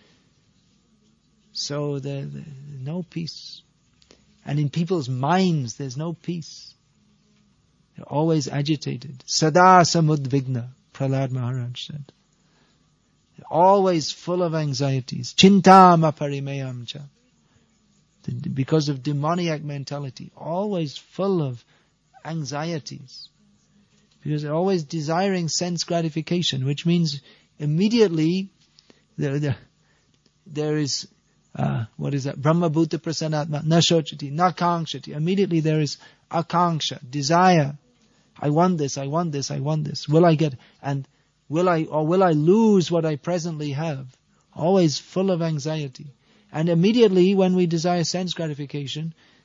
So there's no peace. And in people's minds, there's no peace. They're always agitated. Sada samudvigna, Prahlad Maharaj said. They're always full of anxieties. Chintama parimeyam cha. Because of demoniac mentality. Always full of anxieties. Because they're always desiring sense gratification, which means immediately there is... what is that? Brahma Bhuta Prasanatma, Nashochati, Nakangshati. Immediately there is akanksha, desire. I want this, I want this, I want this. Will I get, and will I lose what I presently have? Always full of anxiety. And immediately when we desire sense gratification,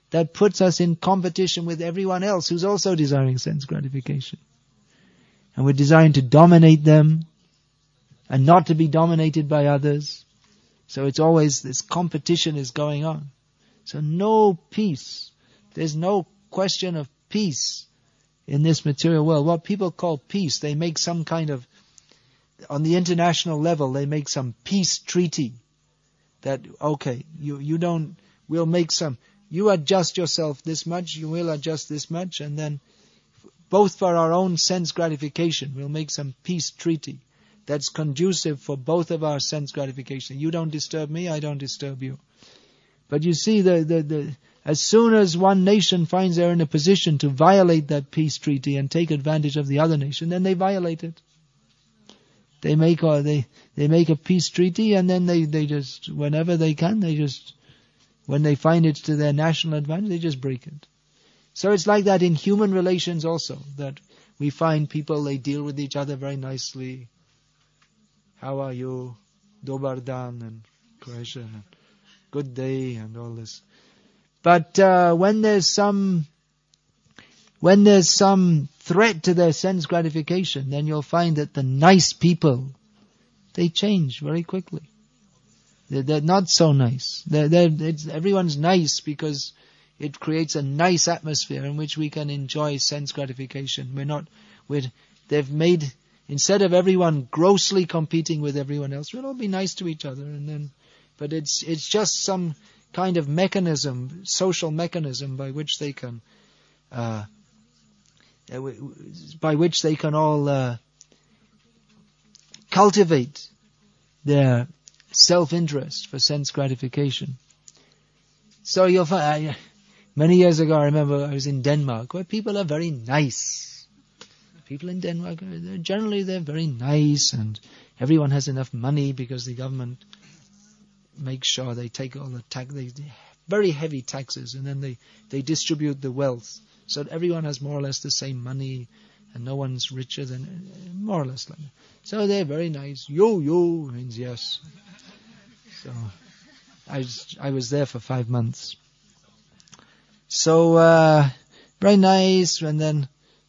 that puts us in competition with everyone else who's also desiring sense gratification. And we're desiring to dominate them and not to be dominated by others. So it's always this competition is going on. So no peace. There's no question of peace in this material world. What people call peace, they make some kind of, on the international level, they make some peace treaty. That, okay, we'll make some, you adjust yourself this much, you will adjust this much, and then both for our own sense gratification, we'll make some peace treaty that's conducive for both of our sense gratification. You don't disturb me, I don't disturb you. But you see, as soon as one nation finds they're in a position to violate that peace treaty and take advantage of the other nation, then they violate it. They make a peace treaty, and then they just, whenever they can, when they find it's to their national advantage, they just break it. So it's like that in human relations also, that we find people, they deal with each other very nicely. How are you? Dobar dan, and question, and good day, and all this. But when there's some threat to their sense gratification, then you'll find that the nice people, they change very quickly. They're not so nice. Everyone's nice because it creates a nice atmosphere in which we can enjoy sense gratification. They've made, instead of everyone grossly competing with everyone else, we'll all be nice to each other, but it's just some kind of mechanism, social mechanism by which they can all cultivate their self-interest for sense gratification. So you'll find, many years ago I remember I was in Denmark, where people are very nice. People in Denmark, they're very nice, and everyone has enough money because the government makes sure they take all the very heavy taxes, and then they distribute the wealth so that everyone has more or less the same money, and no one's richer than, more or less like that. So they're very nice. Yo means yes. So I was there for 5 months. So very nice, and then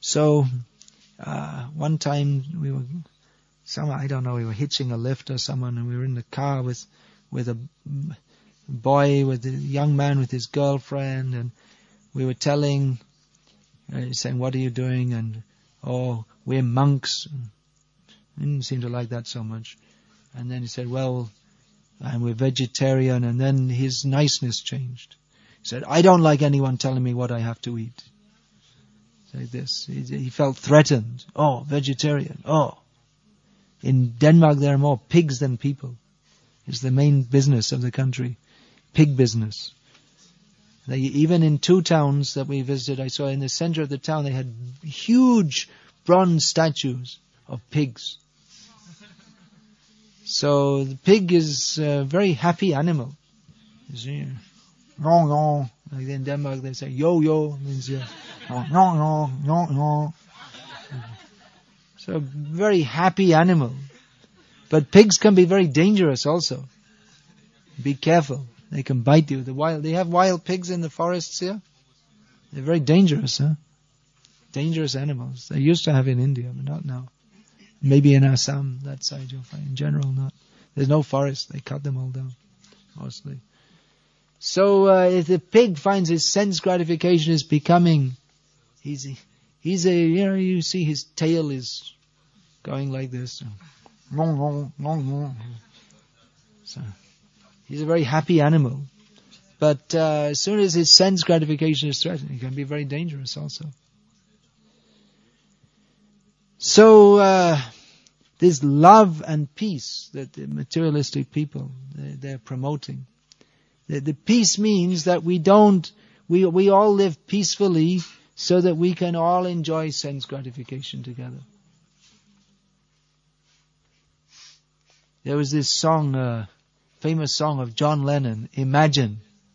one time we were hitching a lift or someone, and we were in the car with a boy, with a young man with his girlfriend, and we were saying, what are you doing? And, we're monks. I didn't seem to like that so much. And then he said, and we're vegetarian, and then his niceness changed. He said, I don't like anyone telling me what I have to eat. Like this. He felt threatened. Vegetarian. In Denmark there are more pigs than people. It's the main business of the country. Pig business. Even in 2 towns that we visited, I saw in the center of the town they had huge bronze statues of pigs. So the pig is a very happy animal. You see, like in Denmark they say yo means yes. No. So very happy animal. But pigs can be very dangerous also. Be careful. They can bite you. They have wild pigs in the forests here. They're very dangerous, huh? Dangerous animals. They used to have in India, but not now. Maybe in Assam, that side you'll find. In general, not. There's no forest. They cut them all down, mostly. So if the pig finds his sense gratification is becoming, you see his tail is going like this. So he's a very happy animal. But as soon as his sense gratification is threatened, he can be very dangerous also. So this love and peace that the materialistic people, they're promoting. The peace means that we all live peacefully so that we can all enjoy sense gratification together. There was this song, famous song of John Lennon, Imagine.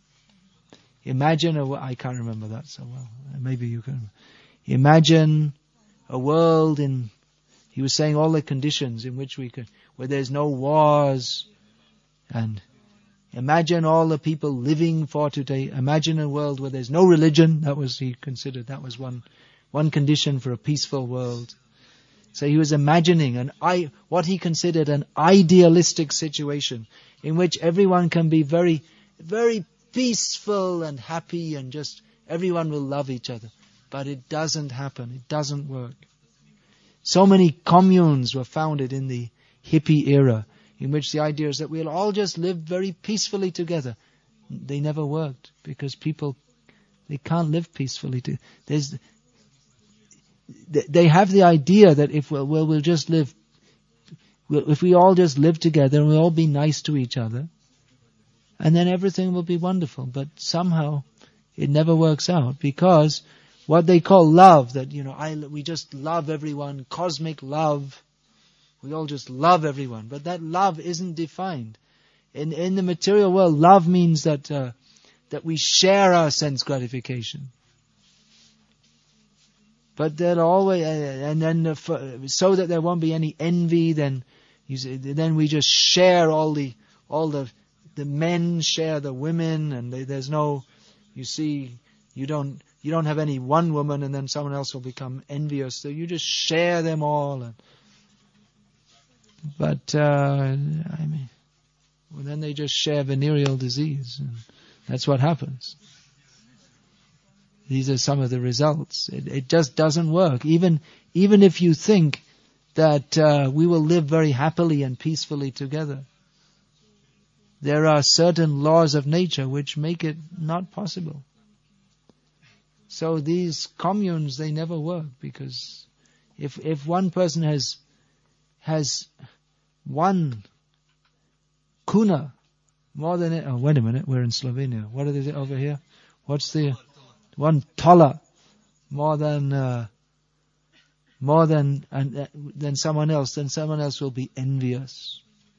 I can't remember that so well. Maybe you can. Imagine a world he was saying all the conditions in which where there's no wars, and Imagine all the people living for today. Imagine a world where there's no religion. That was, he considered, that was one condition for a peaceful world. So he was imagining what he considered an idealistic situation in which everyone can be very, very peaceful and happy and just everyone will love each other. But it doesn't happen. It doesn't work. So many communes were founded in the hippie era in which the idea is that we'll all just live very peacefully together. They never worked because people, they can't live peacefully. They have the idea that if we'll just live, if we all just live together and we'll all be nice to each other, and then everything will be wonderful. But somehow it never works out because what they call love, that we just love everyone, cosmic love. We all just love everyone, but that love isn't defined. In the material world, love means that we share our sense gratification. But there'll always, so that there won't be any envy, then we just share all the men share the women, and there's no, you don't have any one woman, and then someone else will become envious. So you just share them all. But then they just share venereal disease, and that's what happens. These are some of the results. It just doesn't work. Even if you think that we will live very happily and peacefully together, there are certain laws of nature which make it not possible. So these communes, they never work, because if one person has one kuna more than it. Oh, wait a minute, we're in Slovenia. What is it over here? What's the one tola more than someone else? Then someone else will be envious.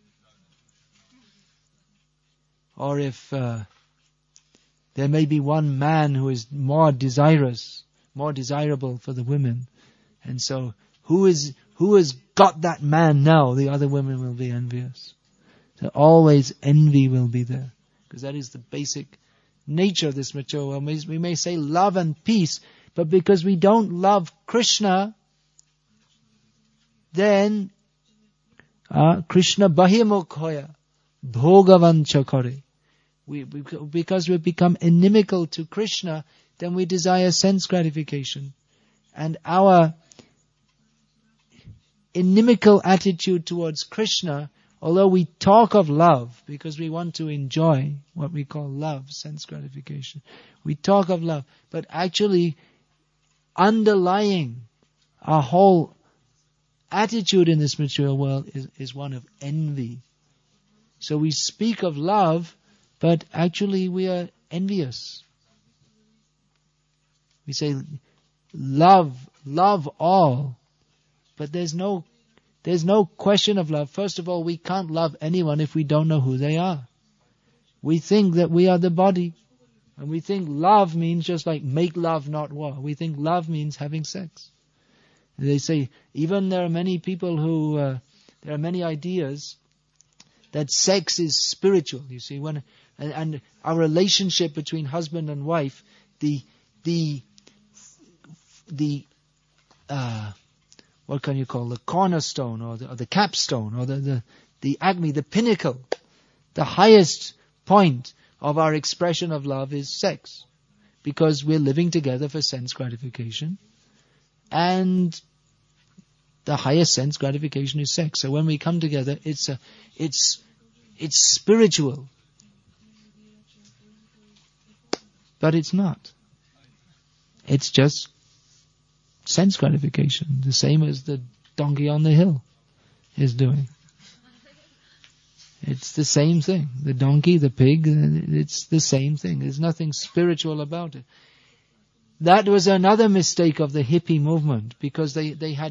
Or if there may be one man who is more desirable for the women, and so who has got that man now? The other women will be envious. So always envy will be there, because that is the basic nature of this material world. We may say love and peace, but because we don't love Krishna, then Krishna bahimukhoya bhogavan chakare. Because we become inimical to Krishna, then we desire sense gratification. And our inimical attitude towards Krishna, although we talk of love, because we want to enjoy what we call love, sense gratification. We talk of love, but actually underlying our whole attitude in this material world is one of envy. So we speak of love, but actually we are envious. We say love all, but there's no question of love. First of all, we can't love anyone if we don't know who they are. We think that we are the body, and we think love means just like make love, not war. We think love means having sex. They say, even there are many people who, there are many ideas that sex is spiritual. You see, and our relationship between husband and wife, what can you call the cornerstone or the capstone or the acme, the pinnacle, the highest point of our expression of love is sex, because we're living together for sense gratification, and the highest sense gratification is sex. So when we come together, it's spiritual, but it's not. It's just sense gratification, the same as the donkey on the hill is doing. It's the same thing. The donkey, the pig, it's the same thing. There's nothing spiritual about it. That was another mistake of the hippie movement, because they had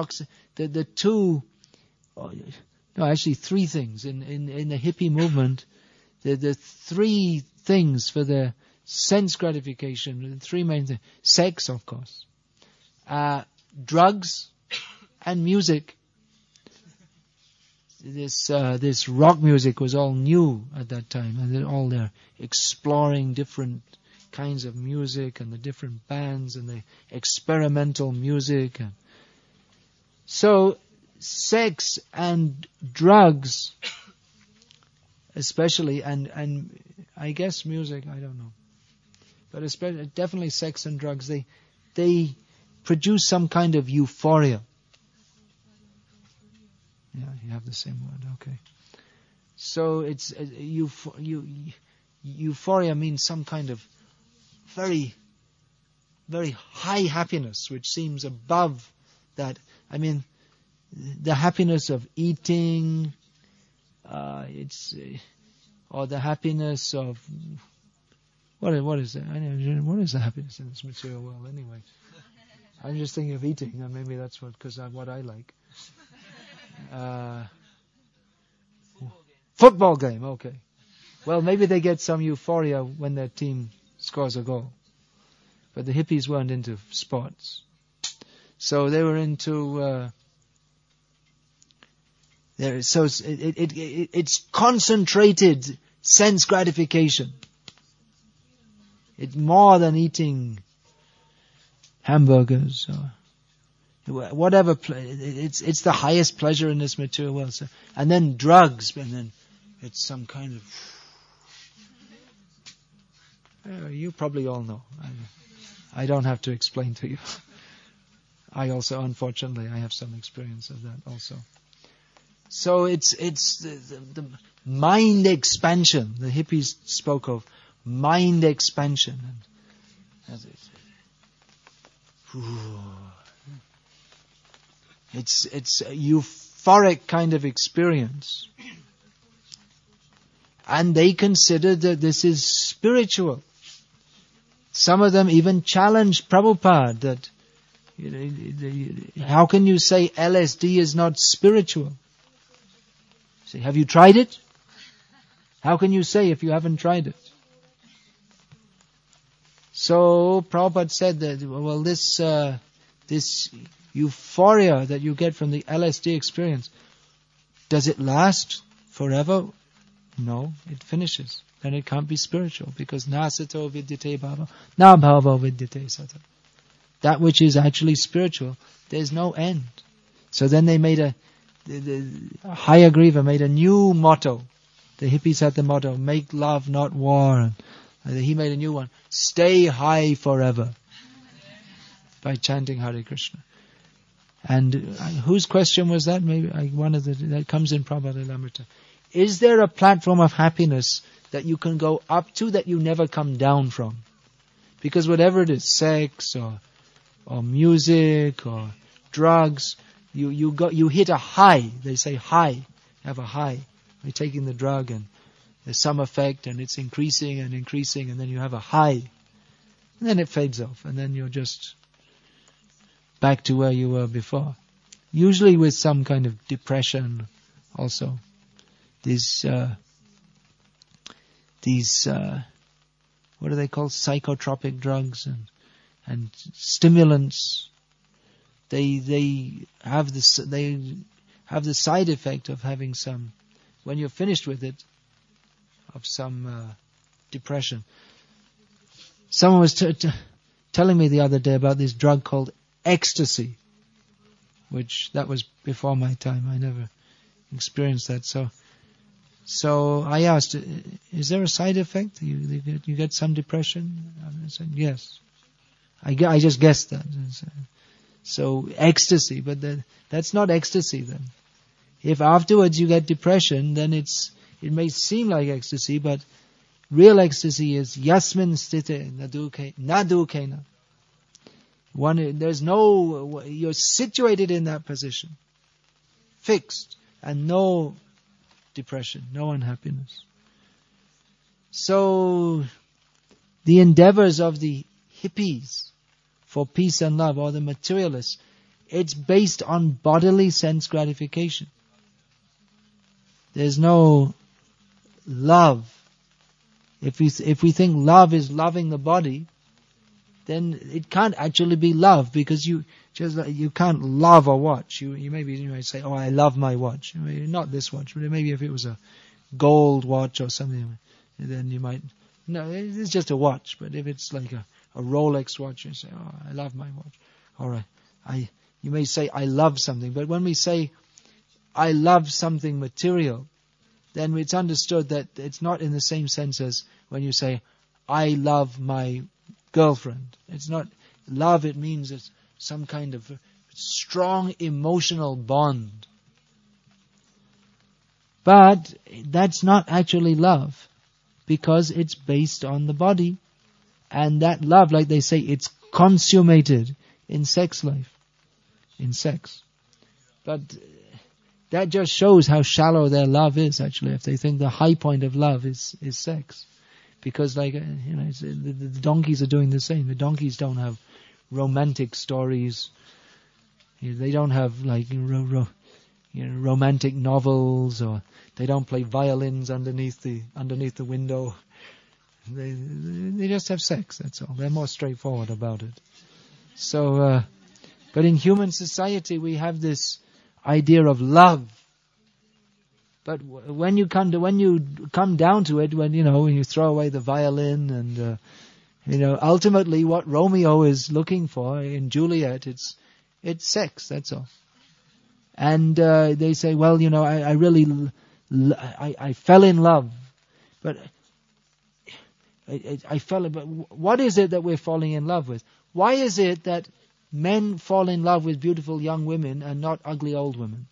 three things in the hippie movement. The three things for the sense gratification, the three main things: sex, of course, drugs, and music. this rock music was all new at that time, and they're exploring different kinds of music and the different bands and the experimental music. And so sex and drugs, especially, and I guess music, I don't know, but especially, definitely sex and drugs, they produce some kind of euphoria. Yeah, you have the same word, okay. So it's euphoria means some kind of very, very high happiness, which seems above that. I mean, the happiness of eating, or the happiness of what is it? What is the happiness in this material world anyway? I'm just thinking of eating, and maybe that's what I like. Football game, okay. Well, maybe they get some euphoria when their team scores a goal. But the hippies weren't into sports. So they were into... it's concentrated sense gratification. It's more than eating hamburgers or whatever. It's the highest pleasure in this material world. So, and then drugs, and then it's some kind of... you probably all know. I don't have to explain to you. I also, unfortunately, I have some experience of that also. So it's the mind expansion. The hippies spoke of mind expansion. And it's a euphoric kind of experience. And they consider that this is spiritual. Some of them even challenged Prabhupada that, how can you say LSD is not spiritual? Say, have you tried it? How can you say if you haven't tried it? So Prabhupada said that, well, this euphoria that you get from the LSD experience, does it last forever? No, it finishes. Then it can't be spiritual, because nasato vidyate bhava, na bhava vidyate sata. That which is actually spiritual, there's no end. So then they made the Hayagriva made a new motto. The hippies had the motto, make love, not war. And he made a new one, stay high forever, by chanting Hare Krishna. And whose question was that? Maybe that comes in Prabhupada Lamrita. Is there a platform of happiness that you can go up to that you never come down from? Because whatever it is, sex or music or drugs, you hit a high. They say high, have a high. You're taking the drug and there's some effect and it's increasing and increasing, and then you have a high. And then it fades off, and then you're just back to where you were before. Usually with some kind of depression also. These what are they called? Psychotropic drugs and stimulants. They have the side effect of having some, when you're finished with it, of some depression. Someone was telling me the other day about this drug called ecstasy, which that was before my time. I never experienced that. So I asked, is there a side effect? You get some depression? I said, yes. I just guessed that. So ecstasy, but that's not ecstasy then. If afterwards you get depression, then it may seem like ecstasy, but real ecstasy is yasmin sthite nadukena. You're situated in that position, fixed, and no depression, no unhappiness. So the endeavors of the hippies for peace and love, or the materialists, it's based on bodily sense gratification. There's no love. If we think love is loving the body, then it can't actually be love, because Just like you can't love a watch. You might say, oh, I love my watch. Not this watch, but maybe if it was a gold watch or something, then you might, no, it's just a watch. But if it's like a Rolex watch, you say, oh, I love my watch. Or you may say, I love something. But when we say, I love something material, then it's understood that it's not in the same sense as when you say, I love my girlfriend. It's not love, it means it's some kind of strong emotional bond. But that's not actually love, because it's based on the body. And that love, like they say, it's consummated in sex life, in sex. But that just shows how shallow their love is, actually, if they think the high point of love is sex. Because the donkeys are doing the same. The donkeys don't have romantic stories. They don't have romantic novels, or they don't play violins underneath the window. They just have sex, that's all. They're more straightforward about it. So, but in human society we have this idea of love. But when you come down to it, when you throw away the violin and ultimately what Romeo is looking for in Juliet, it's sex, that's all. And they say, well, I fell in love, but but what is it that we're falling in love with? Why is it that men fall in love with beautiful young women and not ugly old women?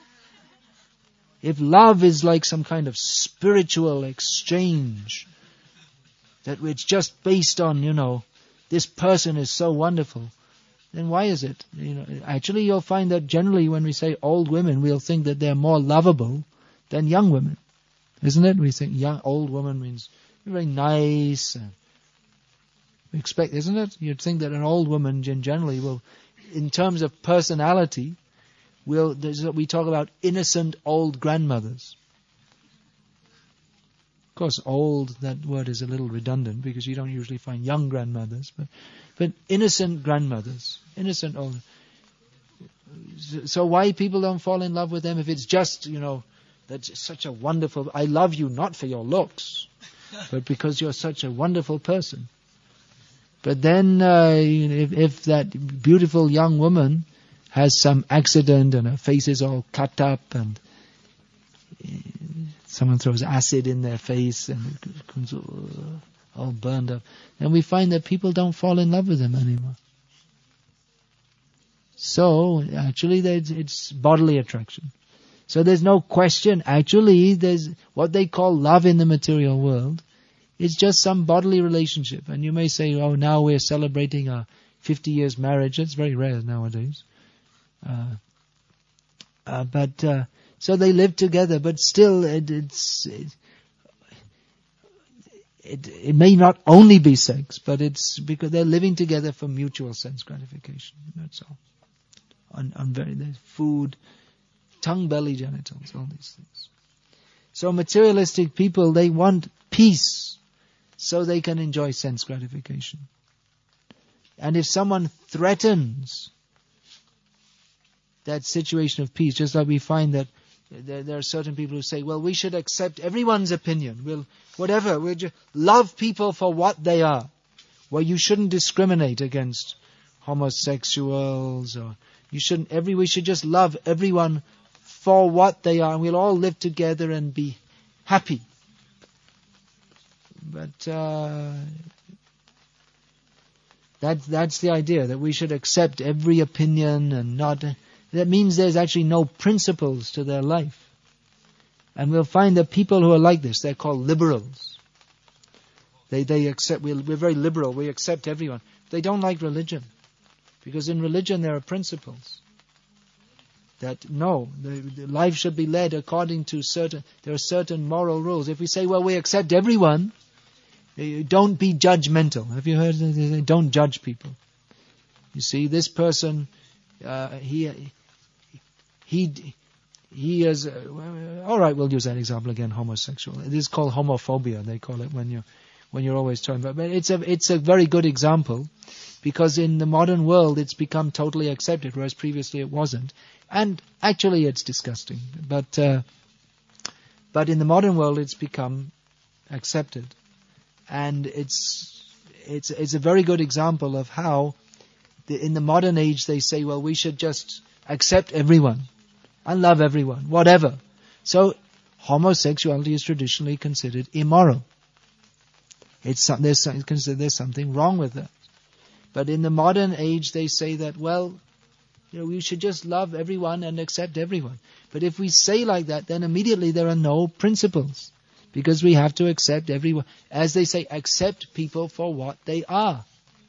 If love is like some kind of spiritual exchange, that it's just based on, this person is so wonderful, then why is it? Actually you'll find that generally when we say old women, we'll think that they're more lovable than young women. Isn't it? We think old woman means very nice. We expect, isn't it? You'd think that an old woman generally will, in terms of personality, we talk about innocent old grandmothers. Of course, old, that word is a little redundant because you don't usually find young grandmothers, but innocent grandmothers, innocent old. So why people don't fall in love with them if it's just, that's such a wonderful, I love you not for your looks, but because you're such a wonderful person. But then, if that beautiful young woman has some accident and her face is all cut up and someone throws acid in their face and it comes all burned up, then we find that people don't fall in love with them anymore. So, actually, it's bodily attraction. So there's no question. Actually, there's what they call love in the material world. It's just some bodily relationship. And you may say, oh, now we're celebrating our 50 years marriage. That's very rare nowadays. So they live together, but still it may not only be sex, but it's because they're living together for mutual sense gratification. That's all. There's food, tongue, belly, genitals, all these things. So materialistic people, they want peace so they can enjoy sense gratification. And if someone threatens that situation of peace, just like we find that there are certain people who say, well, we should accept everyone's opinion. We'll just love people for what they are. Well, you shouldn't discriminate against homosexuals, or we should just love everyone for what they are, and we'll all live together and be happy. But that's the idea, that we should accept every opinion and not. That means there's actually no principles to their life. And we'll find that people who are like this, they're called liberals. They accept. We're very liberal. We accept everyone. They don't like religion, because in religion there are principles. That the life should be led according to there are certain moral rules. If we say, well, we accept everyone, don't be judgmental. Have you heard? Don't judge people. You see, this person, he is, all right, we'll use that example again, homosexual. It is called homophobia, they call it when you're always talking about, but it's a very good example, because in the modern world it's become totally accepted, whereas previously it wasn't. And actually it's disgusting. But in the modern world it's become accepted. And it's a very good example of how in the modern age they say, well, we should just accept everyone and love everyone, whatever. So homosexuality is traditionally considered immoral. There's something wrong with that. But in the modern age they say that, well, we should just love everyone and accept everyone. But if we say like that, then immediately there are no principles. Because we have to accept everyone. As they say, accept people for what they are.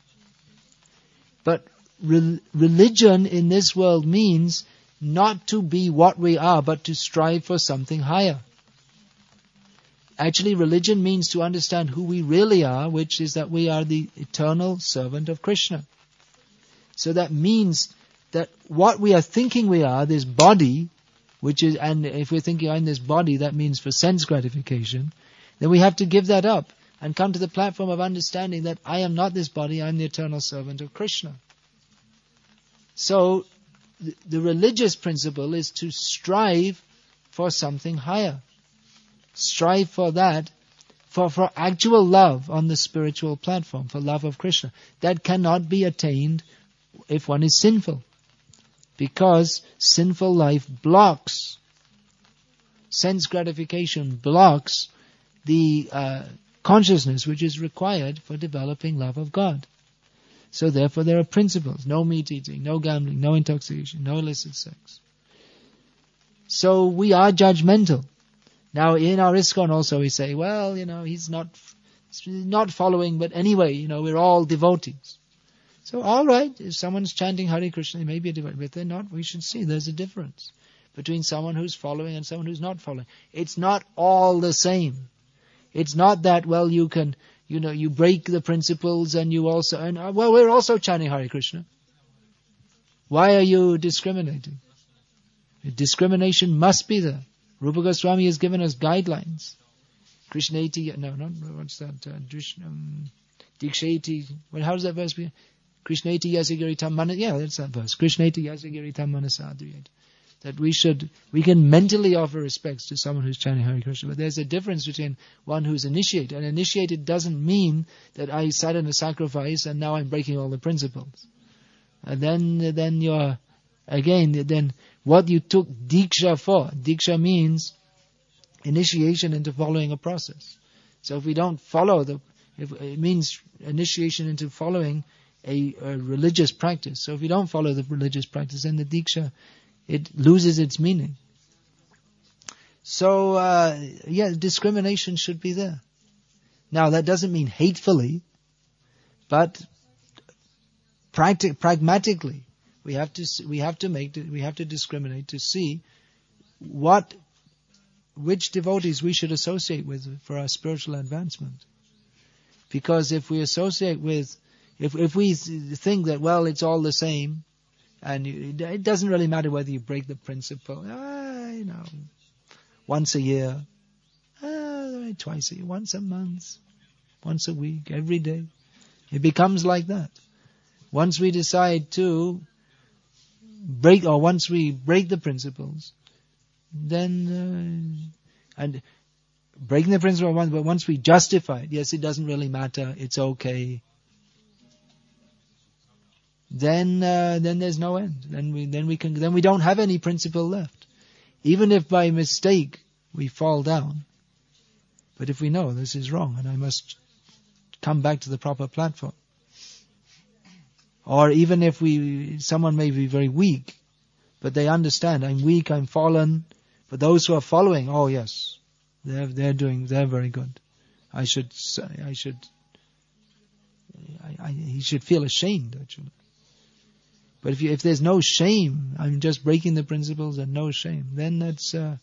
But religion in this world means not to be what we are, but to strive for something higher. Actually, religion means to understand who we really are, which is that we are the eternal servant of Krishna. So that means that what we are thinking we are, this body, and if we're thinking in this body, that means for sense gratification, then we have to give that up and come to the platform of understanding that I am not this body, I am the eternal servant of Krishna. So, the religious principle is to strive for something higher. Strive for that, for actual love on the spiritual platform, for love of Krishna. That cannot be attained if one is sinful. Because sinful life blocks, sense gratification blocks the consciousness which is required for developing love of God. So therefore there are principles: no meat eating, no gambling, no intoxication, no illicit sex. So we are judgmental. Now in our ISKCON also we say, well, he's not following, but anyway, we're all devotees. So all right, if someone's chanting Hare Krishna, they may be a devotee, but they're not. We should see there's a difference between someone who's following and someone who's not following. It's not all the same. It's not that, well, you can, you break the principles and you also, we're also chanting Hare Krishna. Why are you discriminating? Discrimination must be there. Rupa Goswami has given us guidelines. Krishneti, what's that? Diksheti, how does that verse be? Krishneti yasagiritam manasa, yeah, that's that verse. Krishneti yasagiritam manasadriyat. That we can mentally offer respects to someone who's chanting Hare Krishna, but there's a difference between one who's initiated. And initiated doesn't mean that I sat in a sacrifice and now I'm breaking all the principles. And then you're, then what you took Diksha for. Diksha means initiation into following a process. So if we don't follow it means initiation into following a religious practice. So if you don't follow the religious practice, then the Diksha, it loses its meaning. So, discrimination should be there. Now that doesn't mean hatefully, but pragmatically, we have to discriminate to see which devotees we should associate with for our spiritual advancement. Because if we associate with, if we think that, well, it's all the same, and it doesn't really matter whether you break the principle, once a year, twice a year, once a month, once a week, every day. It becomes like that. Once we decide to once we break the principles, then, and breaking the principle, but once we justify it, yes, it doesn't really matter, it's okay, then there's no end. Then we don't have any principle left. Even if by mistake we fall down, but if we know this is wrong and I must come back to the proper platform, or even if someone may be very weak, but they understand, I'm weak, I'm fallen, but those who are following, oh yes, they're very good. He should feel ashamed actually. But if there's no shame, I'm just breaking the principles and no shame, then that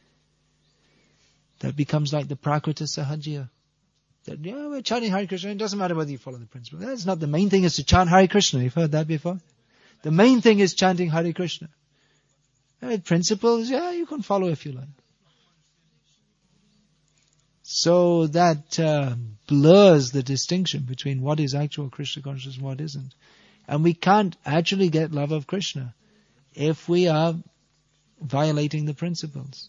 becomes like the Prakriti Sahajya. That, we're chanting Hare Krishna, it doesn't matter whether you follow the principle. That's not the main thing, is to chant Hare Krishna. You've heard that before? The main thing is chanting Hare Krishna. Principles, you can follow if you like. So that blurs the distinction between what is actual Krishna consciousness and what isn't. And we can't actually get love of Krishna if we are violating the principles.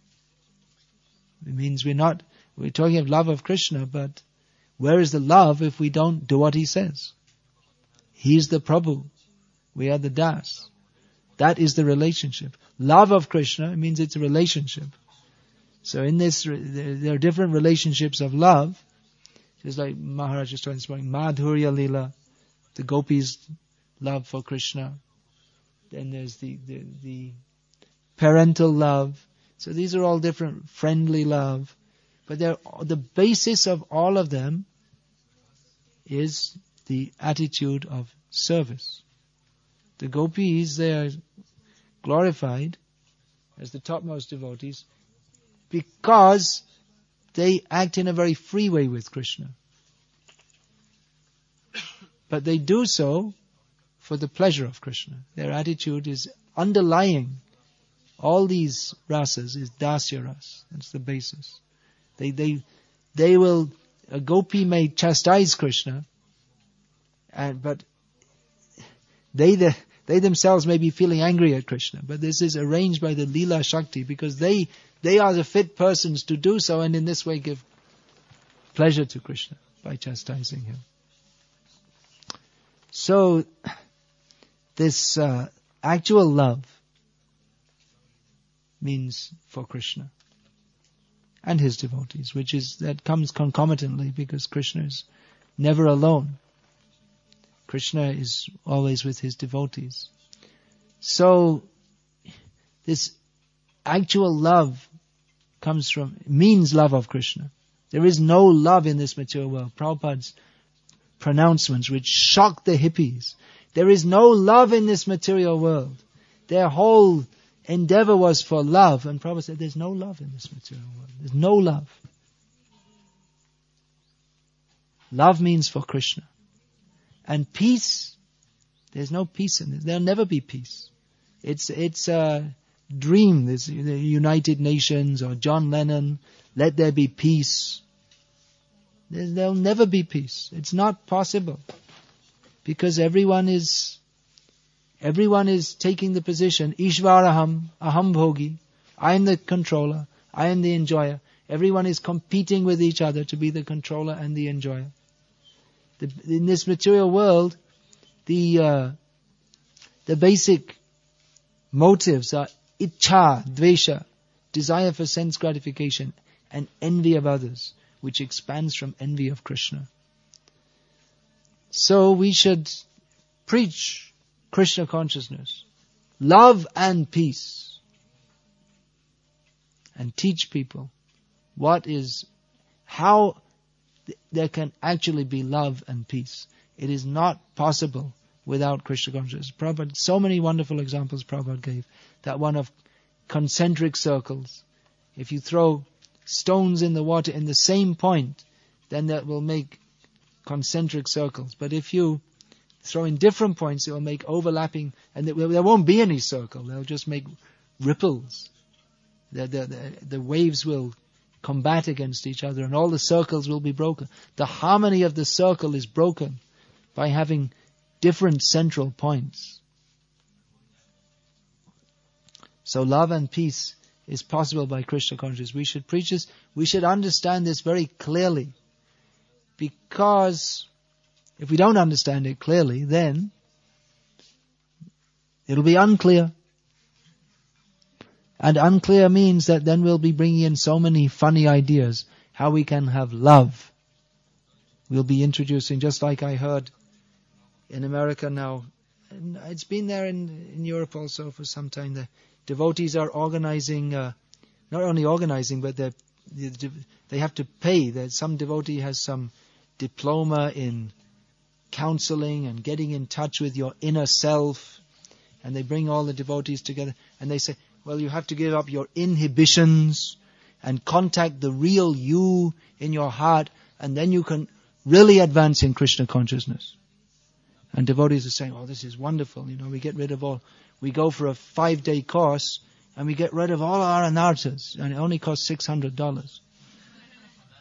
It means we're talking of love of Krishna, but where is the love if we don't do what he says? He's the Prabhu. We are the Das. That is the relationship. Love of Krishna means it's a relationship. So in this, there are different relationships of love. Just like Maharaj was talking this morning, Madhurya Lila, the gopis' love for Krishna. Then there's the parental love. So these are all different, friendly love. But the basis of all of them is the attitude of service. The gopis, they are glorified as the topmost devotees because they act in a very free way with Krishna. But they do so for the pleasure of Krishna. Their attitude is underlying all these rasas is dasya ras. That's the basis. They will, a gopi may chastise Krishna, but they themselves may be feeling angry at Krishna. But this is arranged by the Leela Shakti because they are the fit persons to do so, and in this way give pleasure to Krishna by chastising him. So, this actual love means for Krishna and his devotees, that comes concomitantly because Krishna is never alone. Krishna is always with his devotees. So, this actual love means love of Krishna. There is no love in this material world. Prabhupada's pronouncements which shocked the hippies. There is no love in this material world. Their whole endeavor was for love. And Prabhupada said, there's no love in this material world. There's no love. Love means for Krishna. And peace, there's no peace in this. There'll never be peace. It's a dream. There's the United Nations or John Lennon, let there be peace. There'll never be peace. It's not possible. Because everyone is taking the position, Ishvaraham, Aham Bhogi, I am the controller, I am the enjoyer. Everyone is competing with each other to be the controller and the enjoyer. In this material world, the basic motives are ichcha, dvesha, desire for sense gratification, and envy of others, which expands from envy of Krishna. So we should preach Krishna consciousness, love and peace, and teach people how there can actually be love and peace. It is not possible without Krishna consciousness. Prabhupada, so many wonderful examples Prabhupada gave. That one of concentric circles. If you throw stones in the water in the same point, then that will make concentric circles. But if you throw in different points, it will make overlapping, and there won't be any circle. They'll just make ripples. The waves will combat against each other, and all the circles will be broken. The harmony of the circle is broken by having different central points. So love and peace is possible by Krishna consciousness. We should preach this. We should understand this very clearly. Because if we don't understand it clearly, then it'll be unclear. And unclear means that then we'll be bringing in so many funny ideas how we can have love. We'll be introducing, just like I heard in America now, and it's been there in Europe also for some time, the devotees are organizing, not only organizing, but they have to pay. That some devotee has some diploma in counseling and getting in touch with your inner self, and they bring all the devotees together and they say, well, you have to give up your inhibitions and contact the real you in your heart, and then you can really advance in Krishna consciousness. And devotees are saying, oh, this is wonderful. We go for a 5-day course and we get rid of all our anarthas, and it only costs $600.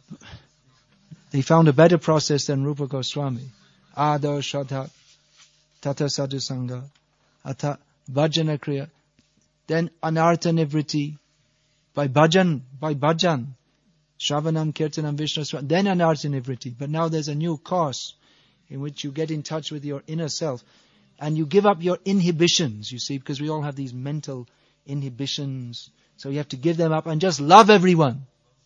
They found a better process than Rupa Goswami. Adar Shraddha Tata Sadhu Sangha Atha Bhajana Kriya. Then Anartha Nivriti. By bhajan. Shravanam, Kirtanam, Vishnu Swaram. Then Anartha Nivriti. But now there's a new course in which you get in touch with your inner self. And you give up your inhibitions, you see, because we all have these mental inhibitions. So you have to give them up and just love everyone.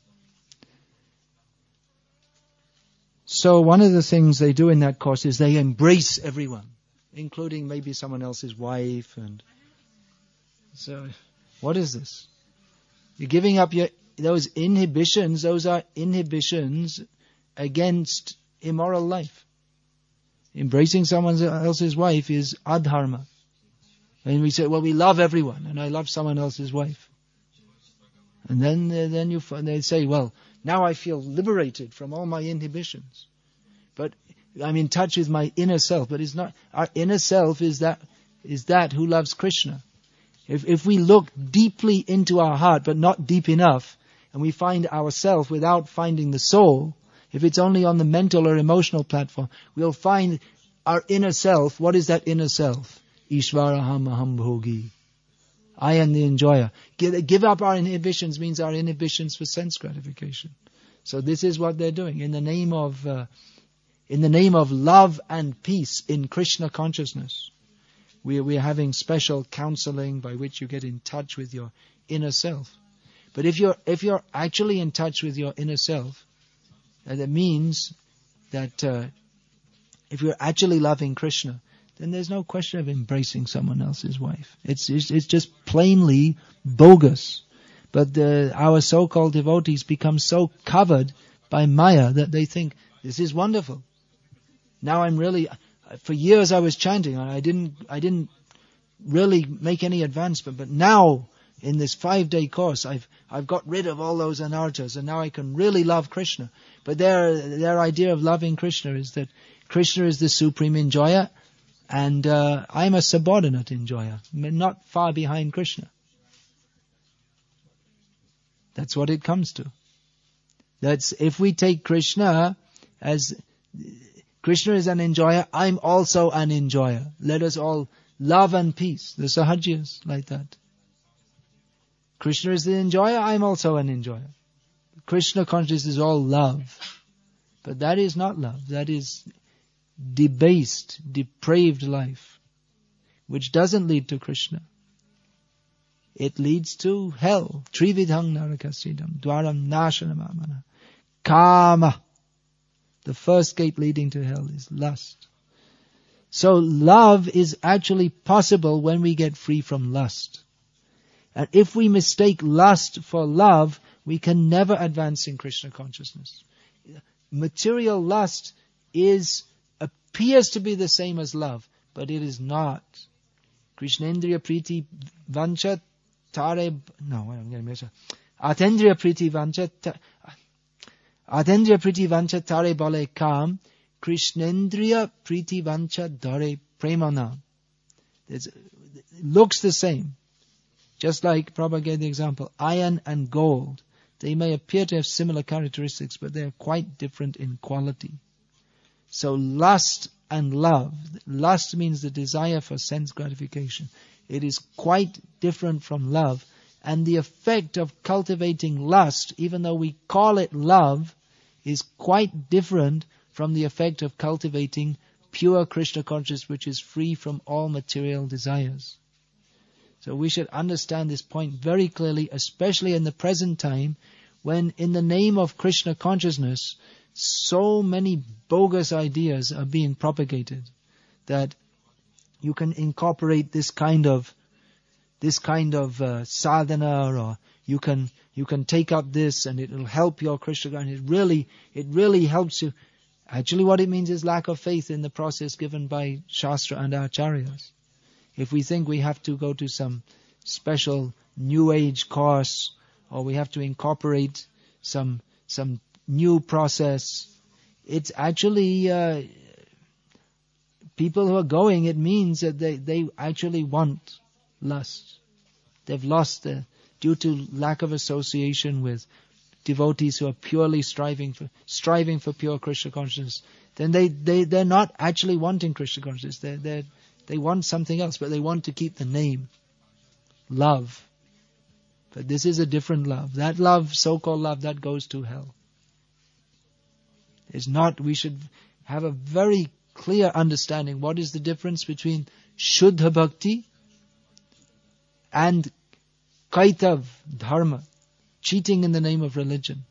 So one of the things they do in that course is they embrace everyone, including maybe someone else's wife. And so, what is this? You're giving up those inhibitions. Those are inhibitions against immoral life. Embracing someone else's wife is adharma. And we say, well, we love everyone, and I love someone else's wife. And then they say, well, now I feel liberated from all my inhibitions. But I'm in touch with my inner self. But it's not. Our inner self is that who loves Krishna. If we look deeply into our heart, but not deep enough, and we find ourself without finding the soul, if it's only on the mental or emotional platform, we'll find our inner self. What is that inner self? Ishvaraham aham bhogi. I am the enjoyer. Give up our inhibitions means our inhibitions for sense gratification. So this is what they're doing in the name of love and peace in Krishna consciousness. We are having special counseling by which you get in touch with your inner self. But if you're actually in touch with your inner self, that means that if you're actually loving Krishna, then there's no question of embracing someone else's wife. It's just plainly bogus. But our so-called devotees become so covered by Maya that they think, this is wonderful. Now I'm really, for years I was chanting and I didn't really make any advancement, but now in this 5-day course I've got rid of all those anarthas and now I can really love Krishna. But their idea of loving Krishna is that Krishna is the supreme enjoyer, and I'm a subordinate enjoyer, not far behind Krishna. That's what it comes to. That's if we take Krishna as Krishna is an enjoyer, I'm also an enjoyer. Let us all love and peace. The Sahajiyas like that. Krishna is the enjoyer, I'm also an enjoyer. Krishna consciousness is all love. But that is not love. That is debased, depraved life, which doesn't lead to Krishna. It leads to hell. Trividhang narakasidam, dwaram nashanamamana. Kama. The first gate leading to hell is lust. So love is actually possible when we get free from lust. And if we mistake lust for love, we can never advance in Krishna consciousness. Material lust appears to be the same as love, but it is not. Krishnendriya priti vancha tare... No, I'm going to mess up. Atendriya priti vancha tare bale kam. Krishnendriya priti vancha dare premana. It looks the same. Just like Prabhupada gave the example, iron and gold. They may appear to have similar characteristics, but they are quite different in quality. So lust and love. Lust means the desire for sense gratification. It is quite different from love. And the effect of cultivating lust, even though we call it love, is quite different from the effect of cultivating pure Krishna consciousness, which is free from all material desires. So we should understand this point very clearly, especially in the present time, when in the name of Krishna consciousness, so many bogus ideas are being propagated that you can incorporate this kind of sadhana, or you can take up this and it will help your Krishna, and it really helps you. Actually, what it means is lack of faith in the process given by Shastra and Acharyas. If we think we have to go to some special New Age course, or we have to incorporate some new process, it's actually people who are going, it means that they actually want lust. They've lost due to lack of association with devotees who are purely striving for pure Krishna consciousness, then they're not actually wanting Krishna consciousness. They want something else, but they want to keep the name. Love. But this is a different love. That love, so-called love, that goes to hell. It's not, we should have a very clear understanding. What is the difference between Shuddha Bhakti and Kaitav Dharma, cheating in the name of religion?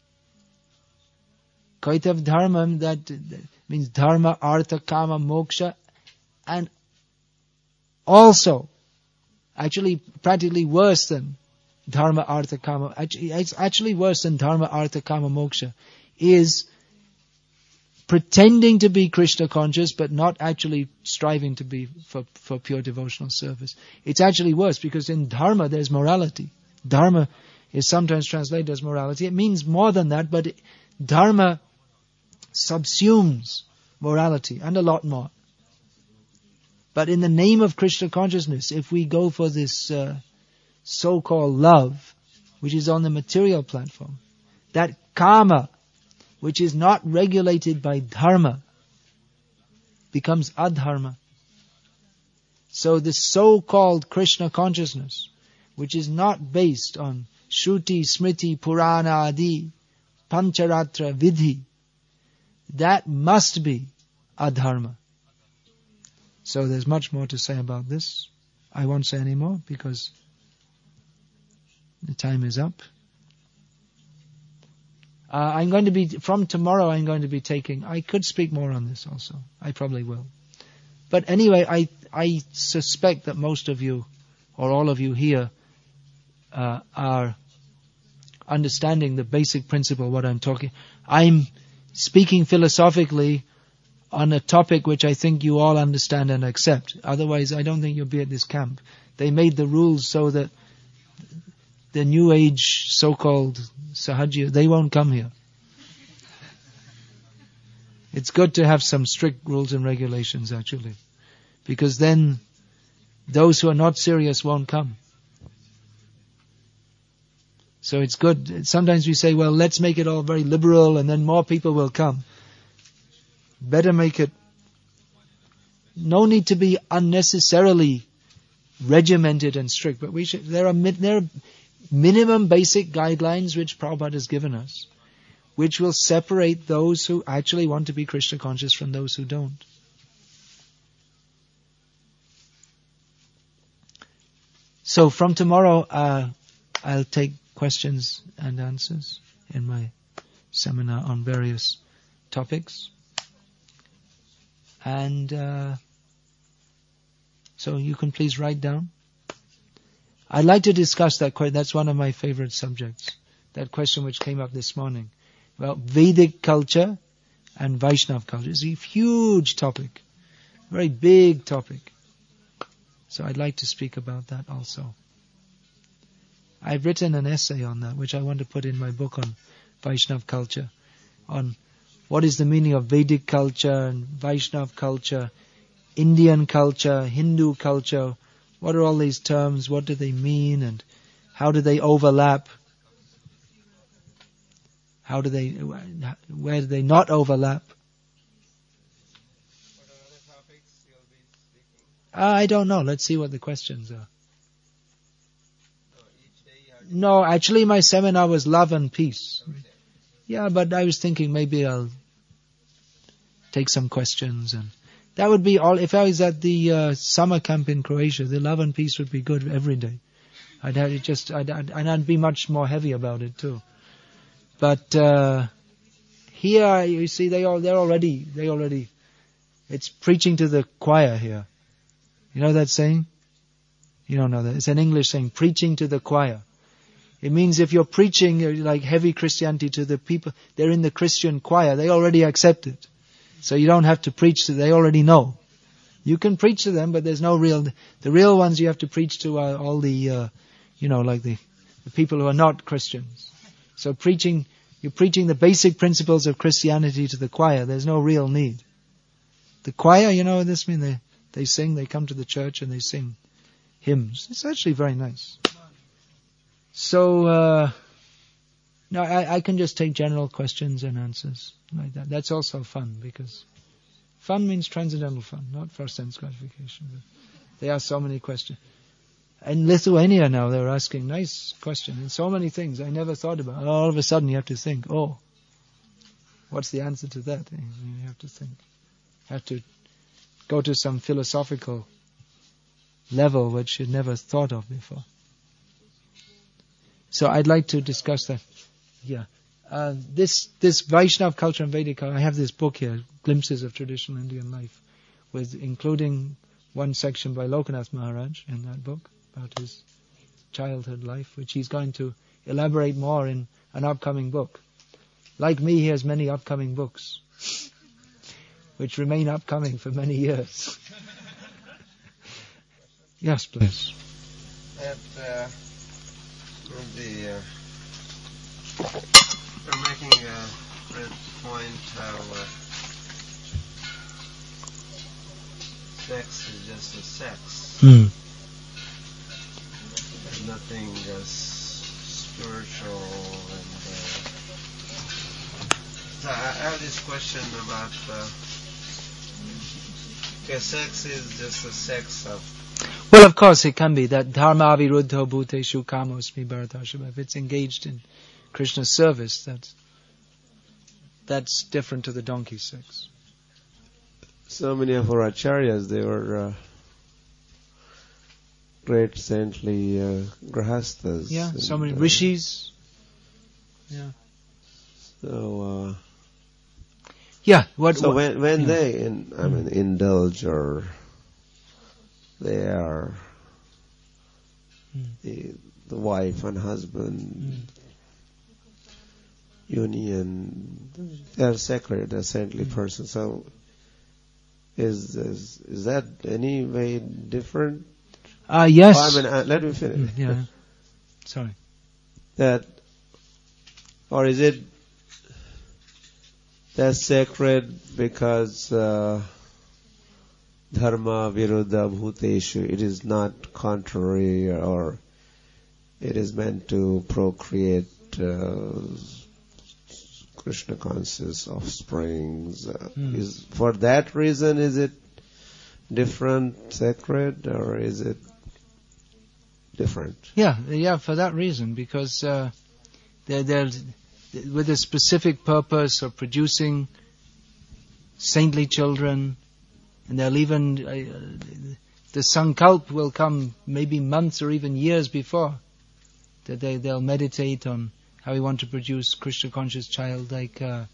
Kaitav Dharma, that means Dharma, Artha, Kama, Moksha, and also, actually practically worse than Dharma, Artha, Kama, it's actually worse than Dharma, Artha, Kama, Moksha, is pretending to be Krishna conscious but not actually striving to be for pure devotional service. It's actually worse because in Dharma there's morality. Dharma is sometimes translated as morality. It means more than that, but Dharma subsumes morality and a lot more. But in the name of Krishna consciousness, if we go for this so-called love, which is on the material platform, that kama, which is not regulated by dharma, becomes adharma. So the so-called Krishna consciousness, which is not based on Shruti, Smriti, Purana, Adi, Pancharatra, Vidhi, that must be adharma. So there's much more to say about this. I won't say any more because the time is up. From tomorrow I'm going to be taking, I could speak more on this also. I probably will. But anyway, I suspect that most of you, or all of you here, are understanding the basic principle, what I'm talking. I'm speaking philosophically on a topic which I think you all understand and accept. Otherwise, I don't think you'll be at this camp. They made the rules so that the New Age so-called Sahajiya, they won't come here. It's good to have some strict rules and regulations actually, because then those who are not serious won't come. So it's good. Sometimes we say, well, let's make it all very liberal and then more people will come. Better make it, no need to be unnecessarily regimented and strict, but there are minimum basic guidelines which Prabhupada has given us, which will separate those who actually want to be Krishna conscious from those who don't. So from tomorrow, I'll take questions and answers in my seminar on various topics. And so you can please write down. I'd like to discuss that question. That's one of my favorite subjects. That question which came up this morning about Vedic culture and Vaishnava culture. It's a huge topic, very big topic. So I'd like to speak about that also. I've written an essay on that, which I want to put in my book on Vaishnava culture, on what is the meaning of Vedic culture and Vaishnava culture, Indian culture, Hindu culture. What are all these terms? What do they mean? And how do they overlap? Where do they not overlap? What are other topics you'll be speaking? I don't know. Let's see what the questions are. So each day you have to... No, actually my seminar was love and peace. Every day. Yeah, but I was thinking maybe I'll take some questions, and that would be all. If I was at the summer camp in Croatia, the love and peace would be good every day. I'd be much more heavy about it too. But here, you see, they're already. It's preaching to the choir here. You know that saying? You don't know that. It's an English saying, preaching to the choir. It means if you're preaching like heavy Christianity to the people, they're in the Christian choir, they already accept it. So you don't have to preach to them, they already know. You can preach to them, but there's no the real ones you have to preach to are all the, like the people who are not Christians. So you're preaching the basic principles of Christianity to the choir, there's no real need. The choir, you know what this means? They sing, they come to the church and they sing hymns. It's actually very nice. So, No, I can just take general questions and answers like that. That's also fun, because fun means transcendental fun, not for sense gratification. But there are so many questions. In Lithuania now, they're asking nice questions and so many things I never thought about. All of a sudden you have to think, oh, what's the answer to that? You have to think. You have to go to some philosophical level which you'd never thought of before. So I'd like to discuss that. Yeah. This Vaishnav culture and Vedic, I have this book here, Glimpses of Traditional Indian Life, with including one section by Lokanath Maharaj in that book about his childhood life, which he's going to elaborate more in an upcoming book. Like me, he has many upcoming books, which remain upcoming for many years. Yes, please. We're making a point how sex is just a sex. There's nothing spiritual. And so I have this question about sex is just a sex of. Well, of course it can be that dharma viruddho bhuteshu kamosmi bharatashava. If it's engaged in Krishna's service, that's different to the donkey sex. So many of our acharyas, they were great saintly grahasthas. Yeah, so many rishis. Yeah. So. Yeah. When they indulge, or they are the wife and husband union, they are sacred, a saintly person. So is that any way different? Yes. Let me finish. Yeah. Sorry. Or is it that's sacred because dharma viruddha bhuteshu, it is not contrary, or it is meant to procreate Krishna conscious offsprings. Is for that reason, is it different, sacred, or is it different? Yeah, for that reason, because they're with a specific purpose of producing saintly children, and they'll even the sankalp will come maybe months or even years before that they'll meditate on how we want to produce Krishna conscious child, like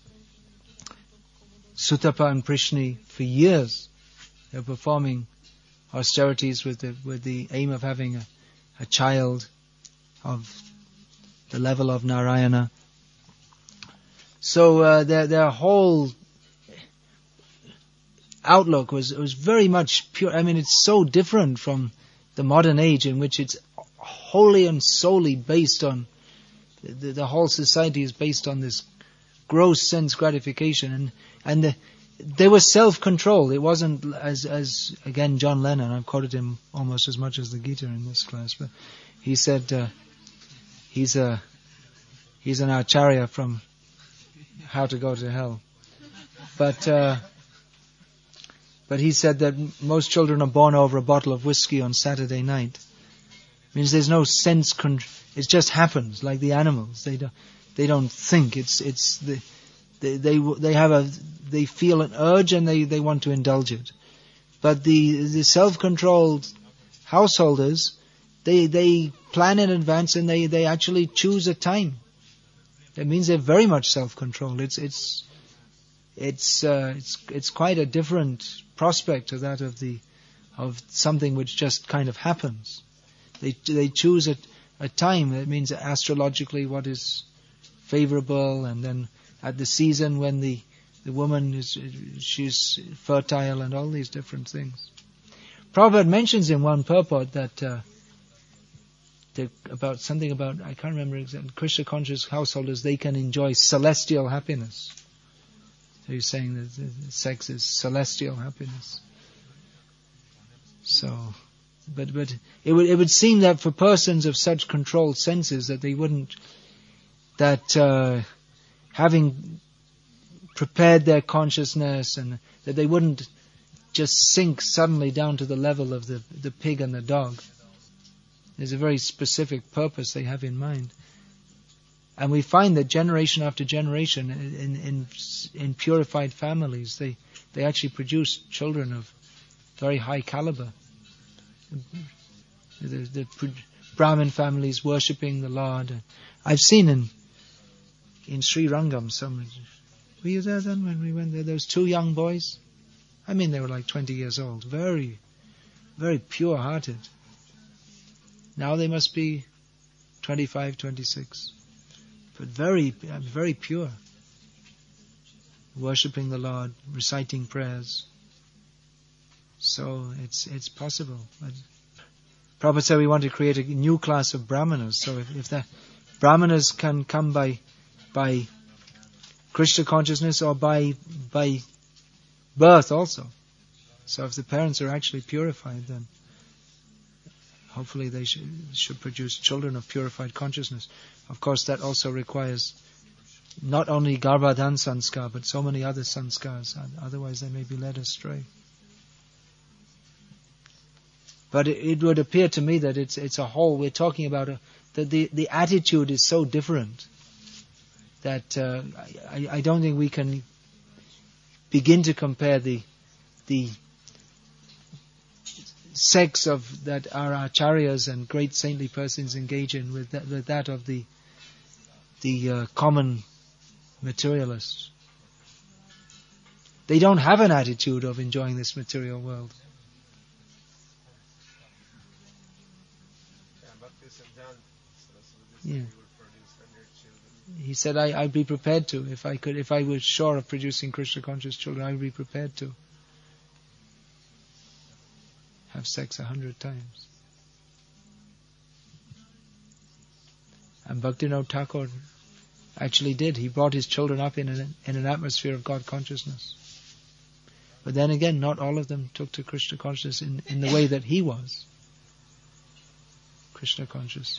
Sutapa and Prishni. For years they're performing austerities with the aim of having a child of the level of Narayana. So their whole outlook was very much pure. I mean, it's so different from the modern age, in which it's wholly and solely based on the whole society is based on this gross sense gratification, and there was self-control. It wasn't as again John Lennon. I've quoted him almost as much as the Gita in this class, but he said he's an acharya from How to Go to Hell, but he said that most children are born over a bottle of whiskey on Saturday night. It means there's no sense. It just happens, like the animals. They don't think. They feel an urge and they want to indulge it. But the self-controlled householders, they plan in advance and they actually choose a time. That means they're very much self-controlled. It's quite a different prospect to that of something which just kind of happens. They choose a time. That means astrologically what is favorable, and then at the season when the woman she's fertile, and all these different things. Prabhupada mentions in one purport that about something about, I can't remember exactly, Krishna conscious householders, they can enjoy celestial happiness. So he's saying that sex is celestial happiness. So, but it would seem that for persons of such controlled senses that they wouldn't that having prepared their consciousness and that they wouldn't just sink suddenly down to the level of the pig and the dog. There's a very specific purpose they have in mind. And we find that generation after generation in purified families, they actually produce children of very high caliber. The Brahmin families worshipping the Lord. I've seen in Sri Rangam were you there then when we went there? Those two young boys. I mean, they were like 20 years old. Very, very pure-hearted. Now they must be 25, 26. But very, very pure. Worshipping the Lord, reciting prayers. So it's possible. But Prabhupada said we want to create a new class of Brahmanas. So if the Brahmanas can come by Krishna consciousness or by birth also. So if the parents are actually purified, then hopefully they should produce children of purified consciousness. Of course, that also requires not only Garbhadhan sanskar, but so many other sanskars. Otherwise, they may be led astray. But it would appear to me that it's a whole. We're talking about that the attitude is so different that I don't think we can begin to compare the sects of that our acharyas and great saintly persons engage in with that of the common materialists. They don't have an attitude of enjoying this material world. Yeah. He said, I'd be prepared to, if I was sure of producing Krishna conscious children, I would be prepared to have sex 100 times. And Bhaktivinoda Thakur actually did. He brought his children up in an atmosphere of God consciousness. But then again, not all of them took to Krishna consciousness in the way that he was Krishna conscious.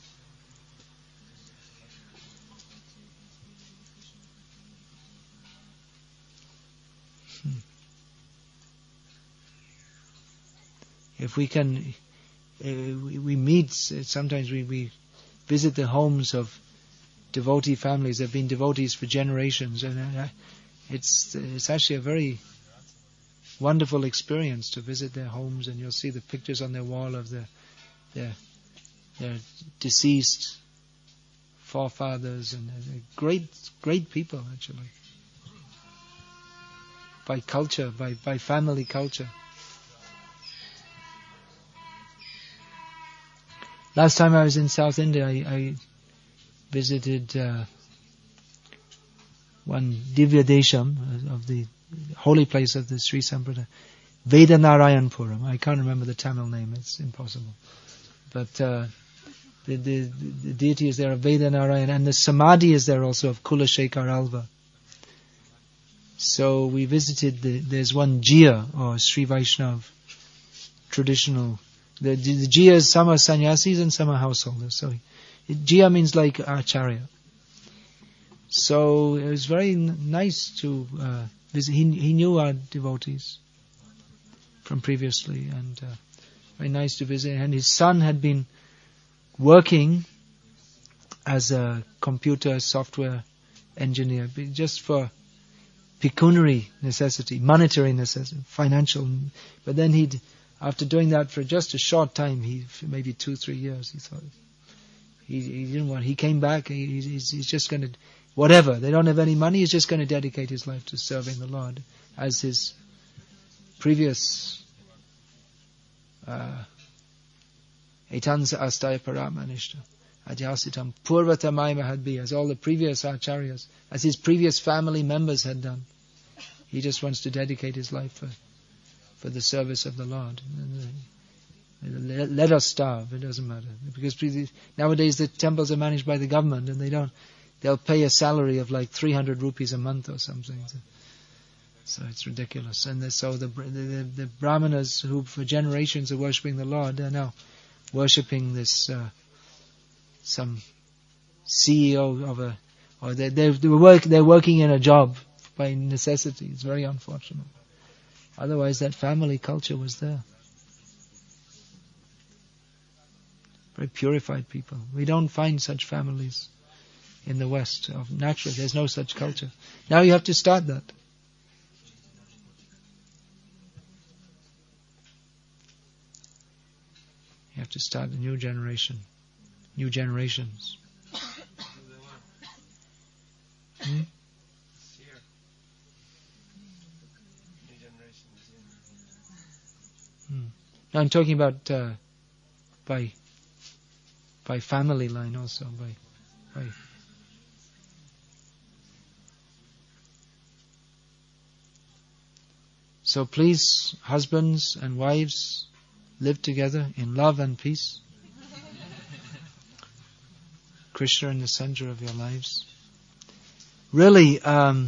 If we can, we meet, sometimes we visit the homes of devotee families that have been devotees for generations, and it's actually a very wonderful experience to visit their homes, and you'll see the pictures on their wall of their deceased forefathers, and great people actually, by culture, by family culture. Last time I was in South India, I visited one Divya Desham of the holy place of the Sri Sampradaya, Vedanarayanpuram. I can't remember the Tamil name; it's impossible. But the deity is there of Vedanarayan, and the samadhi is there also of Kulashekar Alva. So we visited. There's one Jia or Sri Vaishnav traditional. The Jiyas, some are sannyasis and some are householders. So Jiya means like Acharya. So it was very nice to visit. He knew our devotees from previously, and very nice to visit. And his son had been working as a computer software engineer, just for pecuniary necessity, monetary necessity, financial. But then after doing that for just a short time, maybe 2-3 years, he thought he didn't want. He came back. He's just going to, whatever. They don't have any money. He's just going to dedicate his life to serving the Lord, as his previous Etansa Astaya Paramanishta Ajasitam Purvatamai Mahadbi, as all the previous acharyas, as his previous family members had done. He just wants to dedicate his life for the service of the Lord. Let us starve, it doesn't matter. Because nowadays the temples are managed by the government, and they'll pay a salary of like 300 rupees a month or something. So it's ridiculous. And so the Brahmanas who for generations are worshipping the Lord, they're now worshipping this some CEO of a, or they're working in a job by necessity. It's very unfortunate. Otherwise, that family culture was there. Very purified people. We don't find such families in the West. Naturally, there's no such culture. Now you have to start that. You have to start a new generation. New generations. Now I'm talking about by family line also, by So please, husbands and wives, live together in love and peace. Krishna in the center of your lives. Really,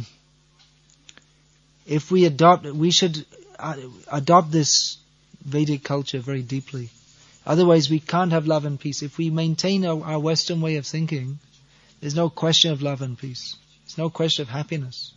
if we should adopt this Vedic culture very deeply. Otherwise, we can't have love and peace. If we maintain our Western way of thinking, there's no question of love and peace. There's no question of happiness.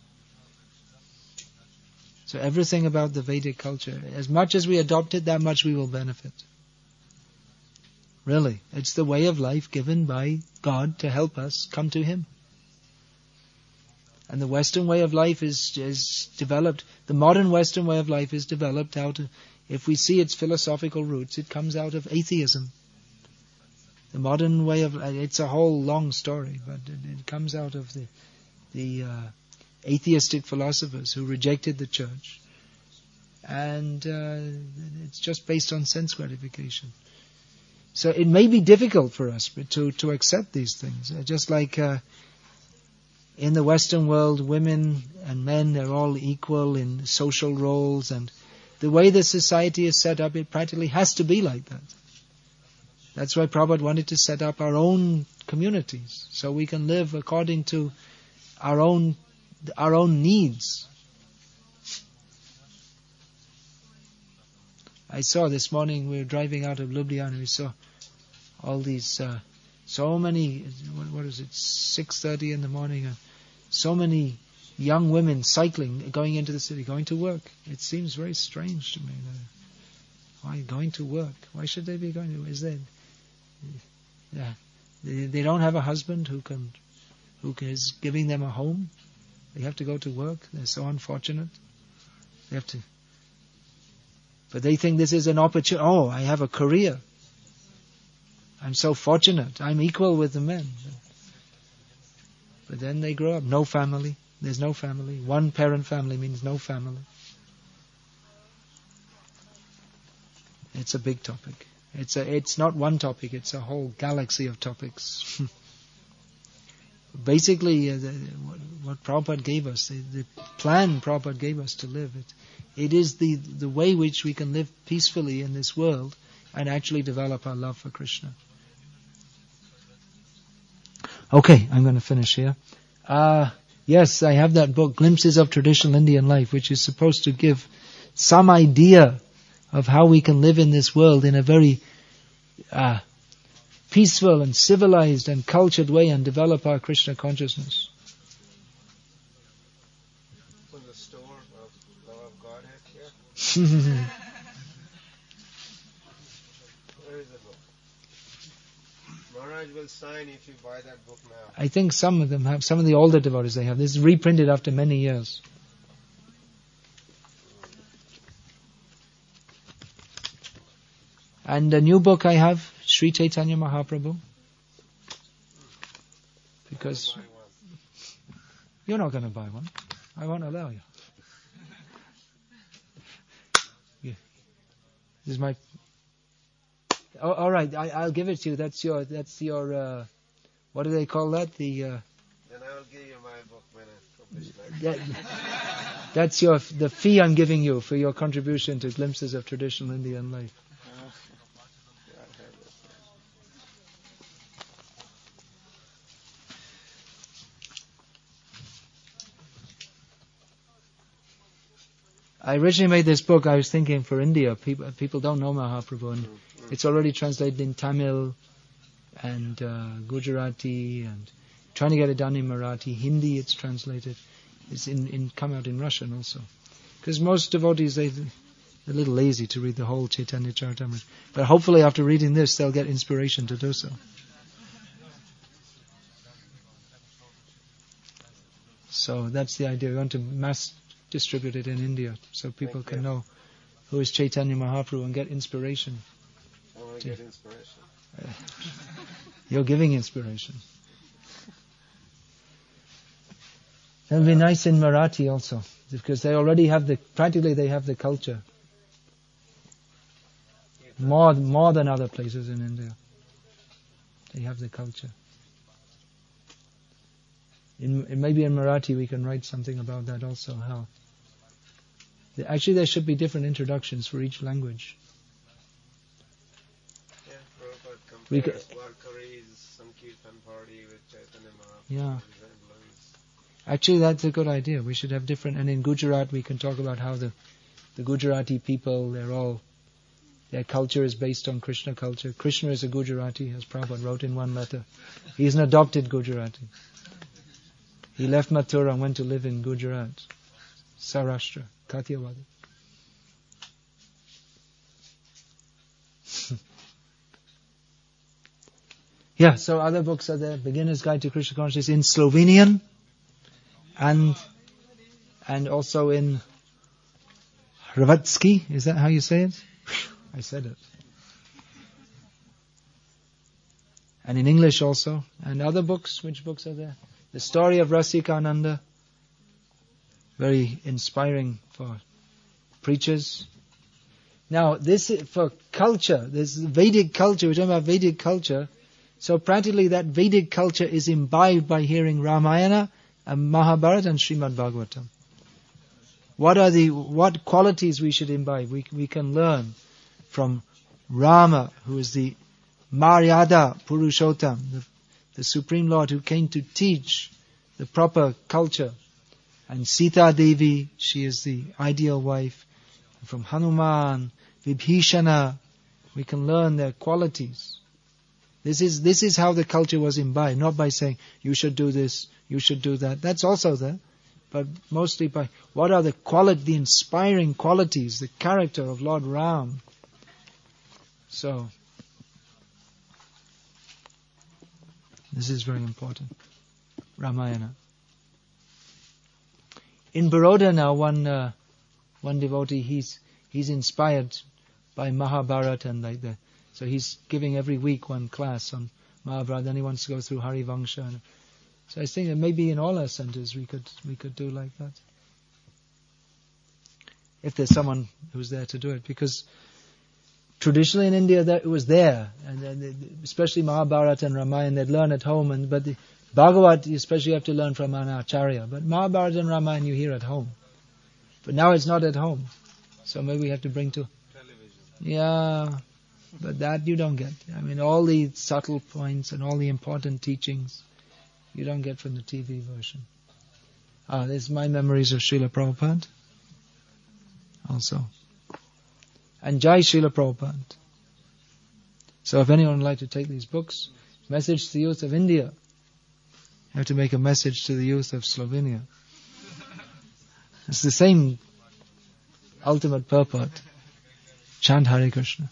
So everything about the Vedic culture, as much as we adopt it, that much we will benefit. Really, it's the way of life given by God to help us come to Him. And the Western way of life is developed, the modern Western way of life is developed out of, if we see its philosophical roots, it comes out of atheism. The modern way of, it's a whole long story, but it comes out of the atheistic philosophers who rejected the church. And it's just based on sense gratification. So it may be difficult for us to accept these things. Just like in the Western world, women and men are all equal in social roles, and the way the society is set up, it practically has to be like that. That's why Prabhupada wanted to set up our own communities, so we can live according to our own needs. I saw this morning, we were driving out of Ljubljana, we saw all these, so many, what is it, 6:30 in the morning, so many young women cycling, going into the city, going to work. It seems very strange to me. Why going to work? Why should they be going to work? Is there, they don't have a husband who is giving them a home. They have to go to work. They're so unfortunate. They have to. But they think this is an opportunity. Oh, I have a career. I'm so fortunate. I'm equal with the men. But then they grow up. No family. There's no family. One parent family means no family. It's a big topic. It's not one topic. It's a whole galaxy of topics. Basically, what Prabhupada gave us, the plan Prabhupada gave us to live, it is the way which we can live peacefully in this world and actually develop our love for Krishna. Okay, I'm going to finish here. Yes, I have that book, Glimpses of Traditional Indian Life, which is supposed to give some idea of how we can live in this world in a very peaceful and civilized and cultured way and develop our Krishna consciousness. From the store of Love of Godhead here. Where is the book? Maharaj will sign if you buy that book now. I think some of them have, some of the older devotees they have. This is reprinted after many years. And a new book I have, Sri Chaitanya Mahaprabhu. Because you're not going to buy one. I won't allow you. Yeah. This is my... Oh, all right, I'll give it to you. That's your. What do they call that? Then I will give you my book when I publish my That's the fee I'm giving you for your contribution to Glimpses of Traditional Indian Life. I originally made this book, I was thinking for India. People don't know Mahaprabhu, and it's already translated in Tamil, and Gujarati, and trying to get it done in Marathi. Hindi, it's translated. It's come out in Russian also. Because most devotees, they're a little lazy to read the whole Chaitanya Charitamrita. But hopefully after reading this, they'll get inspiration to do so. So that's the idea. We want to mass distribute it in India so people can know who is Chaitanya Mahaprabhu and get inspiration. I want to get inspiration. You're giving inspiration. That would be nice in Marathi also, because they already have practically they have the culture. More than other places in India. They have the culture. Maybe in Marathi we can write something about that also, how. Actually there should be different introductions for each language. Yeah, Prabhupada compares Warkari's Sankirtan party with Chaitanya Mahaprabhu's resemblance. Actually that's a good idea. We should have different, and in Gujarat we can talk about how the Gujarati people, their culture is based on Krishna culture. Krishna is a Gujarati, as Prabhupada wrote in one letter. He's an adopted Gujarati. He left Mathura and went to live in Gujarat, Saurashtra, Kathiawadi. Yeah, so other books are there. Beginner's Guide to Krishna Consciousness in Slovenian and also in Hrvatski. Is that how you say it? I said it. And in English also. And other books, which books are there? The Story of Rasikananda, very inspiring for preachers. Now, this is for culture, this is Vedic culture, we're talking about Vedic culture. So practically that Vedic culture is imbibed by hearing Ramayana and Mahabharata and Srimad Bhagavatam. What qualities we should imbibe? We can learn from Rama, who is the Maryada Purushottam, the Supreme Lord who came to teach the proper culture. And Sita Devi, she is the ideal wife. And from Hanuman, Vibhishana, we can learn their qualities. This is how the culture was imbibed, not by saying, you should do this, you should do that. That's also there. But mostly by what are the inspiring qualities, the character of Lord Ram. So, this is very important. Ramayana. In Baroda now, one devotee, he's inspired by Mahabharata and so he's giving every week one class on Mahabharata. Then he wants to go through Harivangsha. So I think that maybe in all our centers we could do like that, if there's someone who's there to do it, because traditionally in India it was there, and especially Mahabharata and Ramayana they'd learn at home, but the Bhagavad especially you have to learn from an acharya. But Mahabharata and Ramayana you hear at home. But now it's not at home, so maybe we have to bring to television. Yeah, but that you don't get. I mean, all the subtle points and all the important teachings you don't get from the TV version. This is my memories of Srila Prabhupada also. And Jai Srila Prabhupada. So if anyone would like to take these books, message to the youth of India. You have to make a message to the youth of Slovenia. It's the same ultimate purport. Chant Hare Krishna.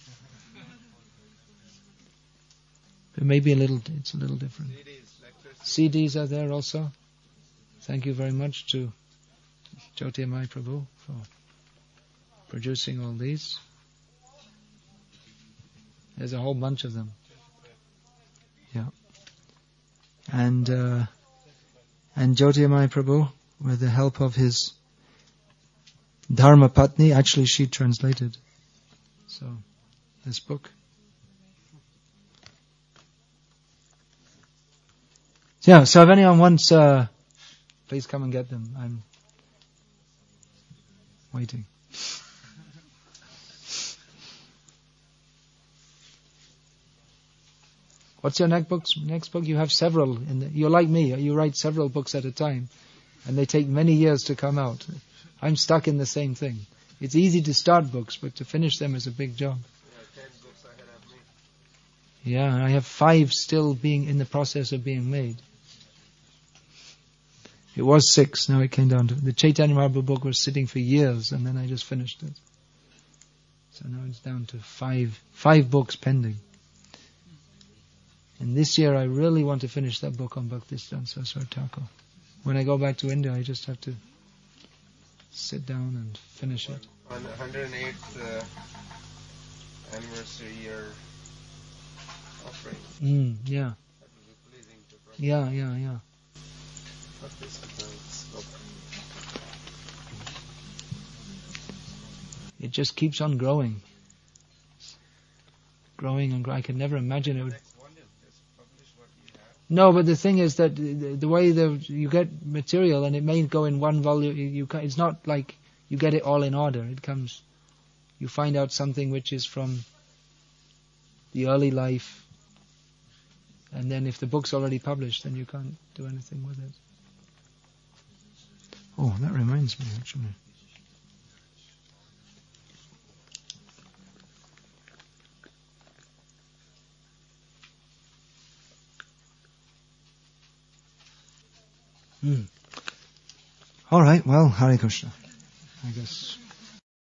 But maybe it's a little different. CDs are there also. Thank you very much to Jyotirmay Prabhu for producing all these. There's a whole bunch of them. Yeah. And Jyotirmay Prabhu, with the help of his Dharma Patni, actually she translated this book. Yeah, so if anyone wants, please come and get them. I'm waiting. What's your next book? You have several. You're like me. You write several books at a time, and they take many years to come out. I'm stuck in the same thing. It's easy to start books, but to finish them is a big job. 10 books ahead of me. Yeah, I have 5 still being in the process of being made. It was 6, now it came down to... The Chaitanya Mahaprabhu book was sitting for years, and then I just finished it. So now it's down to 5 books pending. And this year I really want to finish that book on Bhaktisiddhanta Saraswati Thakur. When I go back to India, I just have to sit down and finish it. On 108th anniversary year offering. Yeah. That will be pleasing to Prabhupada. Yeah. It just keeps on growing. Growing and growing. I could never imagine it would... Next volume, just publish what you have. No, but the thing is that the way you get material, and it may go in one volume, it's not like you get it all in order. It comes, you find out something which is from the early life, and then if the book's already published, then you can't do anything with it. Oh, that reminds me, actually. All right, well, Hare Krishna. I guess